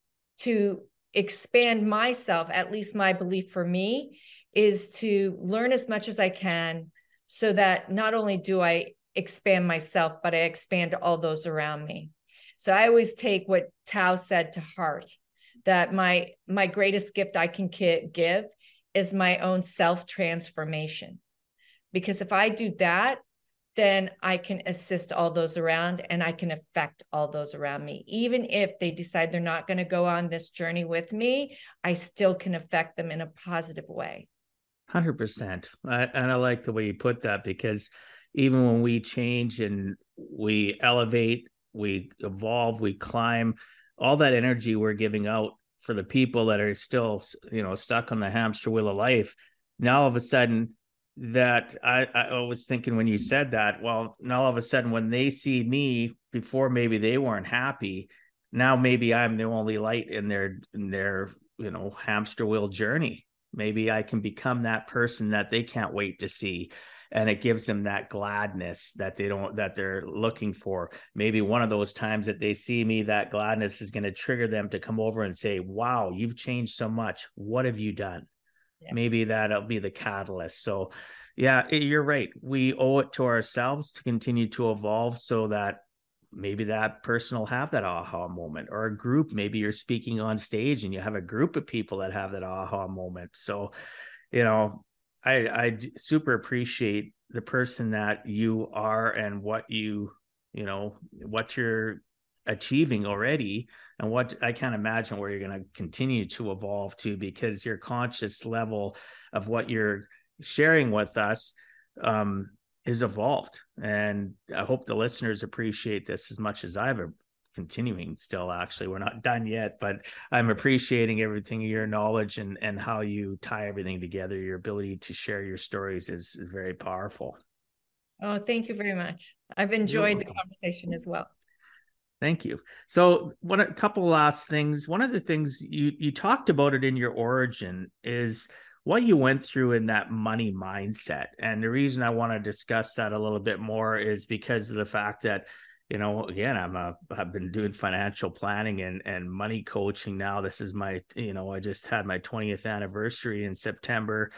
to expand myself. At least my belief for me is to learn as much as I can so that not only do I expand myself, but I expand all those around me. So I always take what Tao said to heart, that my, my greatest gift I can give is my own self-transformation. Because if I do that, then I can assist all those around and I can affect all those around me. Even if they decide they're not going to go on this journey with me, I still can affect them in a positive way. one hundred percent. I, and I like the way you put that, because even when we change and we elevate, we evolve, we climb, all that energy we're giving out for the people that are still, you know, stuck on the hamster wheel of life. Now, all of a sudden, that I, I was thinking when you said that, well, now all of a sudden when they see me, before maybe they weren't happy, now maybe I'm the only light in their, in their, you know, hamster wheel journey. Maybe I can become that person that they can't wait to see. And it gives them that gladness that they don't, that they're looking for. Maybe one of those times that they see me, that gladness is going to trigger them to come over and say, wow, you've changed so much. What have you done? Yes. Maybe that'll be the catalyst. So yeah, you're right. We owe it to ourselves to continue to evolve so that maybe that person will have that aha moment, or a group. Maybe you're speaking on stage and you have a group of people that have that aha moment. So, you know, I, I super appreciate the person that you are and what you, you know, what you're achieving already, and what I can't imagine where you're going to continue to evolve to, because your conscious level of what you're sharing with us um, is evolved. And I hope the listeners appreciate this as much as I've continuing still. Actually, we're not done yet, but I'm appreciating everything, your knowledge and, and how you tie everything together. Your ability to share your stories is very powerful. Oh, thank you very much. I've enjoyed the conversation as well. Thank you. So what a couple last things. One of the things you, you talked about it in your origin is what you went through in that money mindset. And the reason I want to discuss that a little bit more is because of the fact that, you know, again, I'm a, I've been doing financial planning and, and money coaching now. This is my, you know, I just had my twentieth anniversary in September,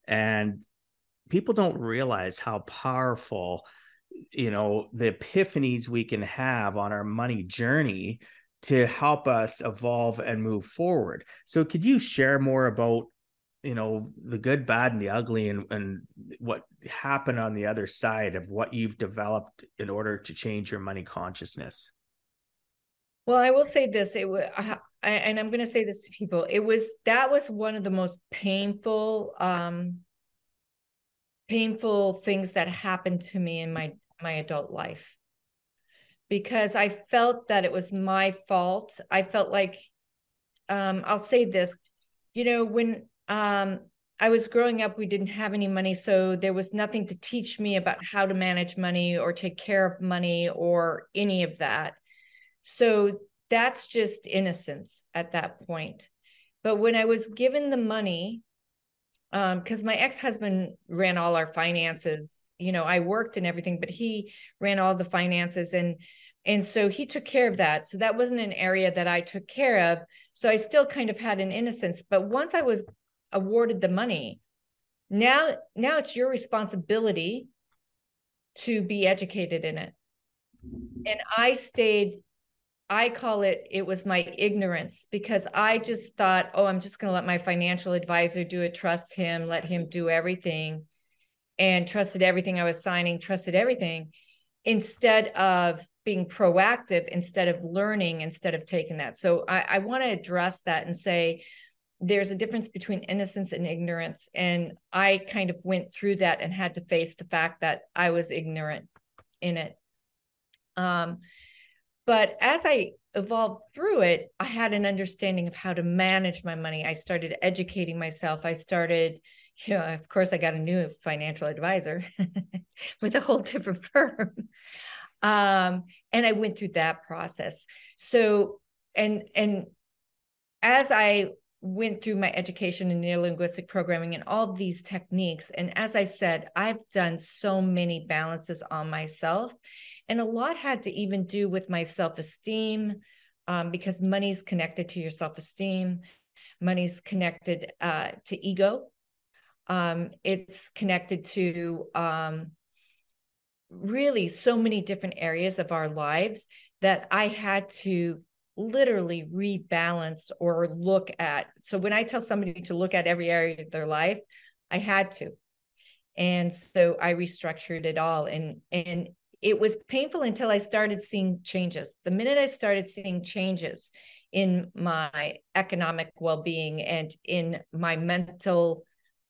and people don't realize how powerful, you know, the epiphanies we can have on our money journey to help us evolve and move forward. So could you share more about, you know, the good, bad, and the ugly, and, and what happened on the other side of what you've developed in order to change your money consciousness? Well, I will say this, it was, I, and I'm going to say this to people, it was, that was one of the most painful, um, painful things that happened to me in my, my adult life, because I felt that it was my fault. I felt like, um, I'll say this, you know, when, Um, I was growing up, we didn't have any money, so there was nothing to teach me about how to manage money or take care of money or any of that. So that's just innocence at that point. But when I was given the money, um, because my ex-husband ran all our finances, you know, I worked and everything, but he ran all the finances, and and so he took care of that. So that wasn't an area that I took care of. So I still kind of had an innocence. But once I was awarded the money, now now it's your responsibility to be educated in it. And I stayed, I call it, it was my ignorance, because I just thought, oh, I'm just going to let my financial advisor do it, trust him, let him do everything, and trusted everything I was signing, trusted everything, instead of being proactive, instead of learning, instead of taking that. So I, I want to address that and say, there's a difference between innocence and ignorance. And I kind of went through that and had to face the fact that I was ignorant in it. Um, but as I evolved through it, I had an understanding of how to manage my money. I started educating myself. I started, you know, of course, I got a new financial advisor with a whole different firm. Um, and I went through that process. So, and, and as I went through my education in neurolinguistic programming and all these techniques, and as I said, I've done so many balances on myself, and a lot had to even do with my self-esteem, um, because money's connected to your self-esteem. Money's connected uh, to ego. Um, it's connected to um, really so many different areas of our lives that I had to literally rebalance or look at. So when I tell somebody to look at every area of their life, I had to. And so I restructured it all. And, and it was painful until I started seeing changes. The minute I started seeing changes in my economic well-being and in my mental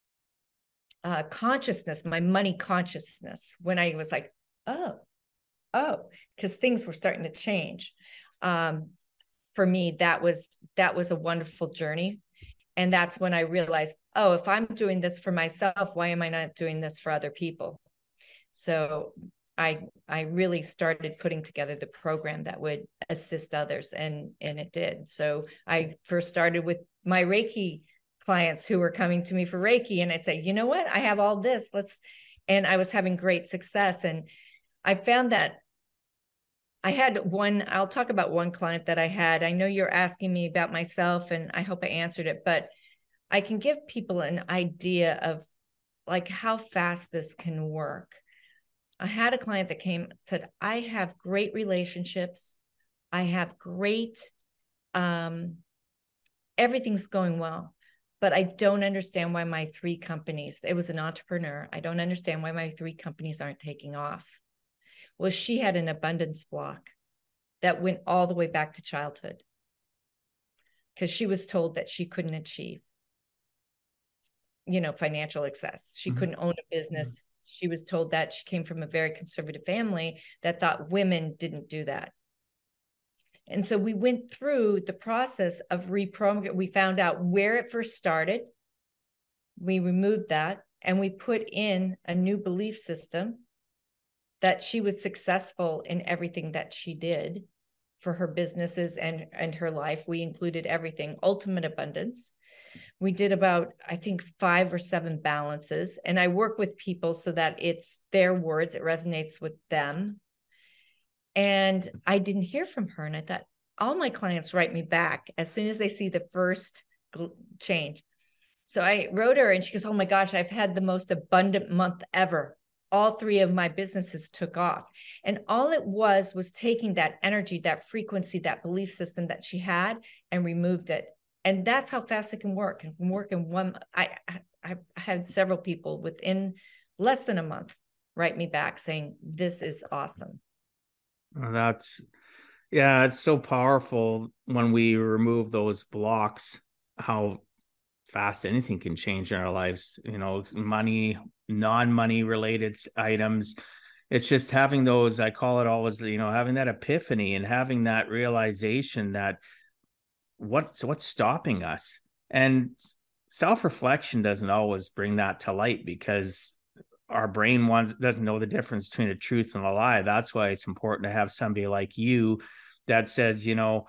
uh, consciousness, my money consciousness, when I was like, oh, oh, because things were starting to change. Um, for me, that was, that was a wonderful journey. And that's when I realized, oh, if I'm doing this for myself, why am I not doing this for other people? So I, I really started putting together the program that would assist others, and, and it did. So I first started with my Reiki clients who were coming to me for Reiki, and I'd say, you know what, I have all this, let's, and I was having great success. And I found that I had one, I'll talk about one client that I had. I know you're asking me about myself, and I hope I answered it, but I can give people an idea of like how fast this can work. I had a client that came, said, I have great relationships. I have great, um, everything's going well, but I don't understand why my three companies, it was an entrepreneur. I don't understand why my three companies aren't taking off. Well, she had an abundance block that went all the way back to childhood because she was told that she couldn't achieve, you know, financial success. She mm-hmm. couldn't own a business. Mm-hmm. She was told that. She came from a very conservative family that thought women didn't do that. And so we went through the process of reprogramming. We found out where it first started. We removed that, and we put in a new belief system that she was successful in everything that she did for her businesses and, and her life. We included everything, ultimate abundance. We did about, I think, five or seven balances. And I work with people so that it's their words, it resonates with them. And I didn't hear from her. And I thought, all my clients write me back as soon as they see the first change. So I wrote her, and she goes, oh my gosh, I've had the most abundant month ever. All three of my businesses took off. And all it was, was taking that energy, that frequency, that belief system that she had and removed it. And that's how fast it can work. It can work in one, I, I, I had several people within less than a month write me back saying, this is awesome. That's, yeah, it's so powerful when we remove those blocks, how fast anything can change in our lives, you know, money, non-money related items. It's just having those, I call it always, you know, having that epiphany and having that realization that what's, what's stopping us. And self-reflection doesn't always bring that to light because our brain wants, doesn't know the difference between a truth and a lie. That's why it's important to have somebody like you that says, you know,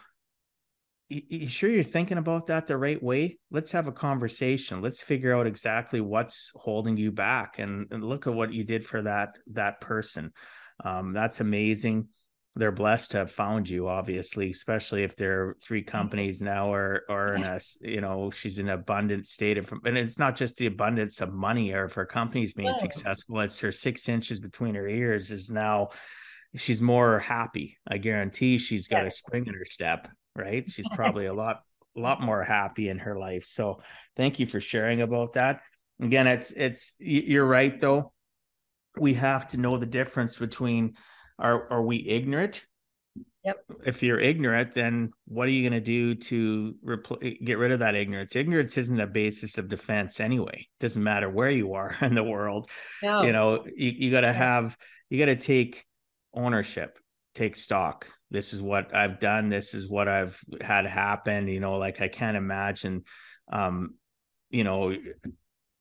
you sure you're thinking about that the right way? Let's have a conversation. Let's figure out exactly what's holding you back, and, and look at what you did for that, that person. Um, that's amazing. They're blessed to have found you, obviously, especially if they're three companies now, or, or in a, you know, she's in an abundant state of, and it's not just the abundance of money or if her company's being Whoa. successful. It's her six inches between her ears is now, she's more happy. I guarantee she's got Yes. a spring in her step. Right. She's probably a lot, a lot more happy in her life. So thank you for sharing about that. Again, it's, it's, you're right though. We have to know the difference between, are, are we ignorant? Yep. If you're ignorant, then what are you going to do to repl- get rid of that ignorance? Ignorance isn't a basis of defense anyway. It doesn't matter where you are in the world. No. You know, you, you got to have, you got to take ownership, take stock. This is what I've done. This is what I've had happen. You know, like I can't imagine, um, you know,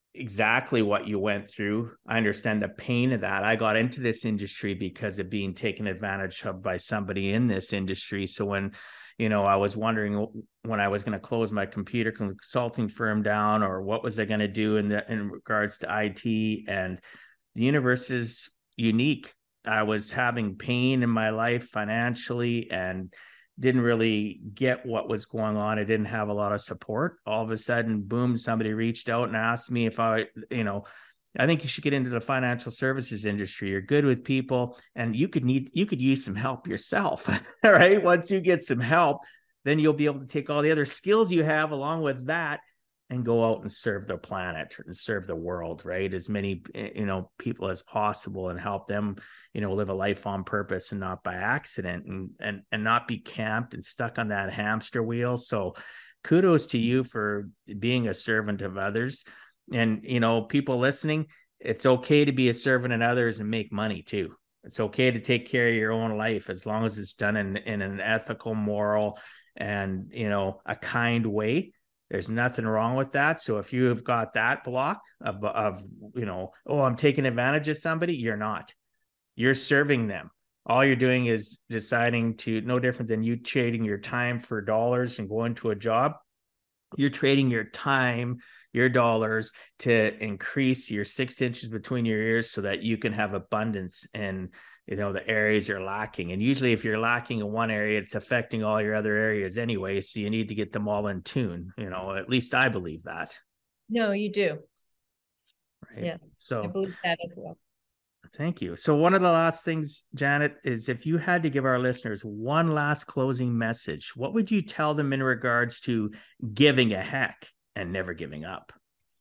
exactly what you went through. I understand the pain of that. I got into this industry because of being taken advantage of by somebody in this industry. So when, you know, I was wondering when I was going to close my computer consulting firm down, or what was I going to do in the in regards to I T, and the universe is unique. I was having pain in my life financially and didn't really get what was going on. I didn't have a lot of support. All of a sudden, boom, somebody reached out and asked me if I, you know, I think you should get into the financial services industry. You're good with people and you could need, you could use some help yourself, right? Once you get some help, then you'll be able to take all the other skills you have along with that and go out and serve the planet and serve the world, right? As many, you know, people as possible, and help them, you know, live a life on purpose and not by accident, and, and, and not be camped and stuck on that hamster wheel. So kudos to you for being a servant of others. And, you know, people listening, it's okay to be a servant of others and make money too. It's okay to take care of your own life as long as it's done in, in an ethical, moral, and, you know, a kind way. There's nothing wrong with that. So if you have got that block of, of, you know, oh, I'm taking advantage of somebody, you're not. You're serving them. All you're doing is deciding to, no different than you trading your time for dollars and going to a job. You're trading your time, your dollars, to increase your six inches between your ears so that you can have abundance in, you know, the areas you're lacking. And usually if you're lacking in one area, it's affecting all your other areas anyway. So you need to get them all in tune. You know, at least I believe that. No, you do. Right. Yeah. So I believe that as well. Thank you. So one of the last things, Janet, is if you had to give our listeners one last closing message, what would you tell them in regards to giving a heck and never giving up?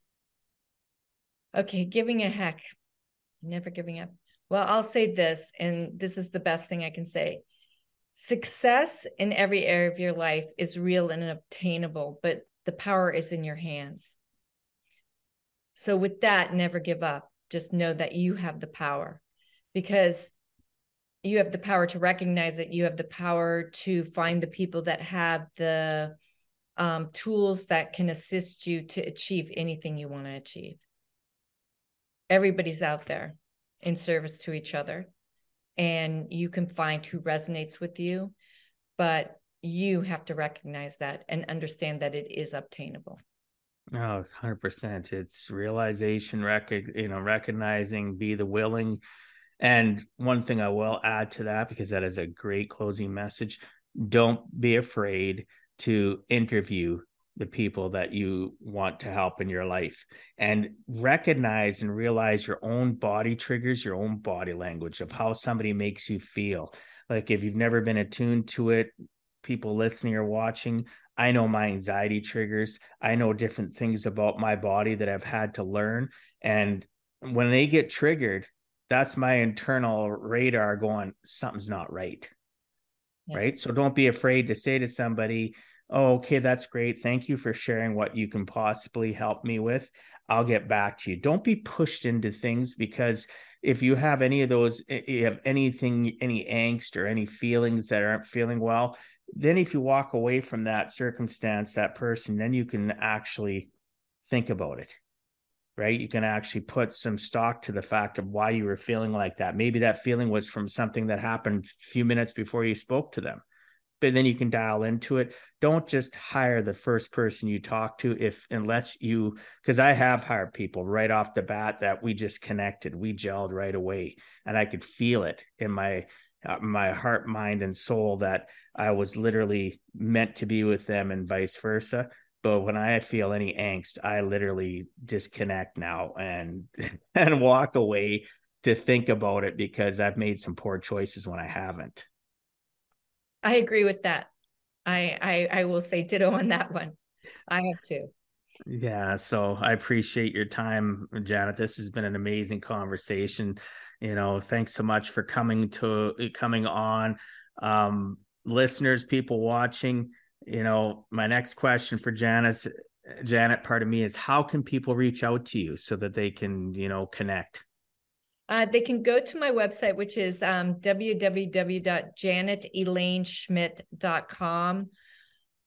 Okay, giving a heck, never giving up. Well, I'll say this, and this is the best thing I can say. Success in every area of your life is real and obtainable, but the power is in your hands. So with that, never give up. Just know that you have the power, because you have the power to recognize it. You have the power to find the people that have the um, tools that can assist you to achieve anything you want to achieve. Everybody's out there in service to each other, and you can find who resonates with you, but you have to recognize that and understand that it is obtainable. Oh, one hundred percent. It's realization, rec- you know, recognizing, be the willing. And one thing I will add to that, because that is a great closing message, don't be afraid to interview the people that you want to help in your life, and recognize and realize your own body triggers, your own body language of how somebody makes you feel. Like if you've never been attuned to it, people listening or watching, I know my anxiety triggers. I know different things about my body that I've had to learn. And when they get triggered, that's my internal radar going, something's not right. Yes. Right. So don't be afraid to say to somebody, oh, okay, that's great. Thank you for sharing what you can possibly help me with. I'll get back to you. Don't be pushed into things, because if you have any of those, you have anything, any angst or any feelings that aren't feeling well, then if you walk away from that circumstance, that person, then you can actually think about it, right? You can actually put some stock to the fact of why you were feeling like that. Maybe that feeling was from something that happened a few minutes before you spoke to them. But then you can dial into it. Don't just hire the first person you talk to, if unless you, because I have hired people right off the bat that we just connected, we gelled right away, and I could feel it in my uh, my heart, mind, and soul that I was literally meant to be with them, and vice versa. But when I feel any angst, I literally disconnect now and and walk away to think about it, because I've made some poor choices when I haven't. I agree with that. I, I I will say ditto on that one. I have to. Yeah, so I appreciate your time, Janet. This has been an amazing conversation. You know, thanks so much for coming to coming on. Um, listeners, people watching, you know, my next question for Janet, Janet, pardon me, is how can people reach out to you so that they can, you know, connect? Uh, they can go to my website, which is um, w w w dot janet elaine schmidt dot com.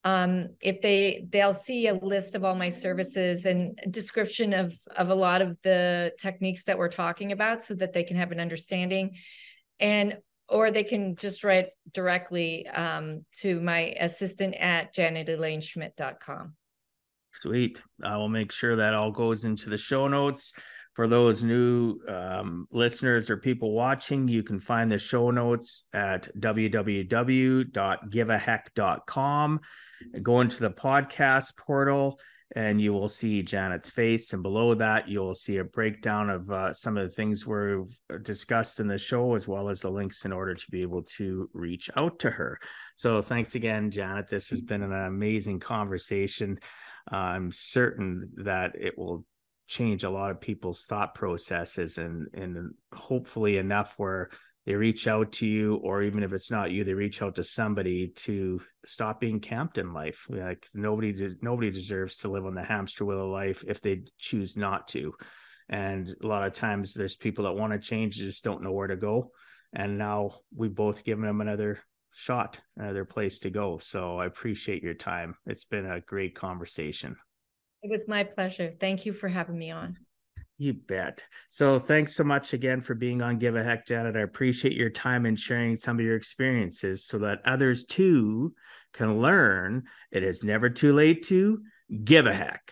Um, if they, they'll see a list of all my services and description of, of a lot of the techniques that we're talking about so that they can have an understanding. And, or they can just write directly um, to my assistant at janet elaine schmidt dot com. Sweet. I will make sure that all goes into the show notes. For those new um, listeners or people watching, you can find the show notes at w w w dot give a heck dot com. Go into the podcast portal and you will see Janet's face. And below that, you'll see a breakdown of uh, some of the things we've discussed in the show, as well as the links in order to be able to reach out to her. So thanks again, Janet. This has been an amazing conversation. Uh, I'm certain that it will change a lot of people's thought processes and and hopefully enough where they reach out to you, or even if it's not you, they reach out to somebody to stop being camped in life. Like nobody nobody deserves to live on the hamster wheel of life if they choose not to. And a lot of times there's people that want to change, just don't know where to go. And now we've both given them another shot, another place to go. So I appreciate your time. It's been a great conversation. It was my pleasure. Thank you for having me on. You bet. So thanks so much again for being on Give a Heck, Janet. I appreciate your time and sharing some of your experiences so that others too can learn it is never too late to give a heck.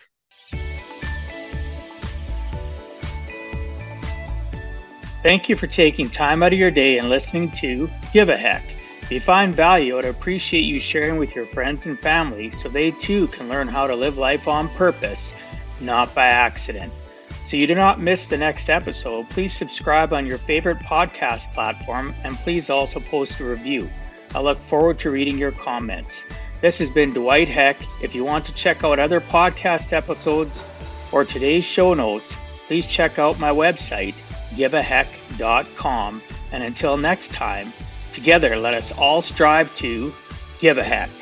Thank you for taking time out of your day and listening to Give a Heck. If you find value, I'd appreciate you sharing with your friends and family so they too can learn how to live life on purpose, not by accident. So you do not miss the next episode, please subscribe on your favorite podcast platform and please also post a review. I look forward to reading your comments. This has been Dwight Heck. If you want to check out other podcast episodes or today's show notes, please check out my website, give a heck dot com. And until next time, together, let us all strive to give a heck.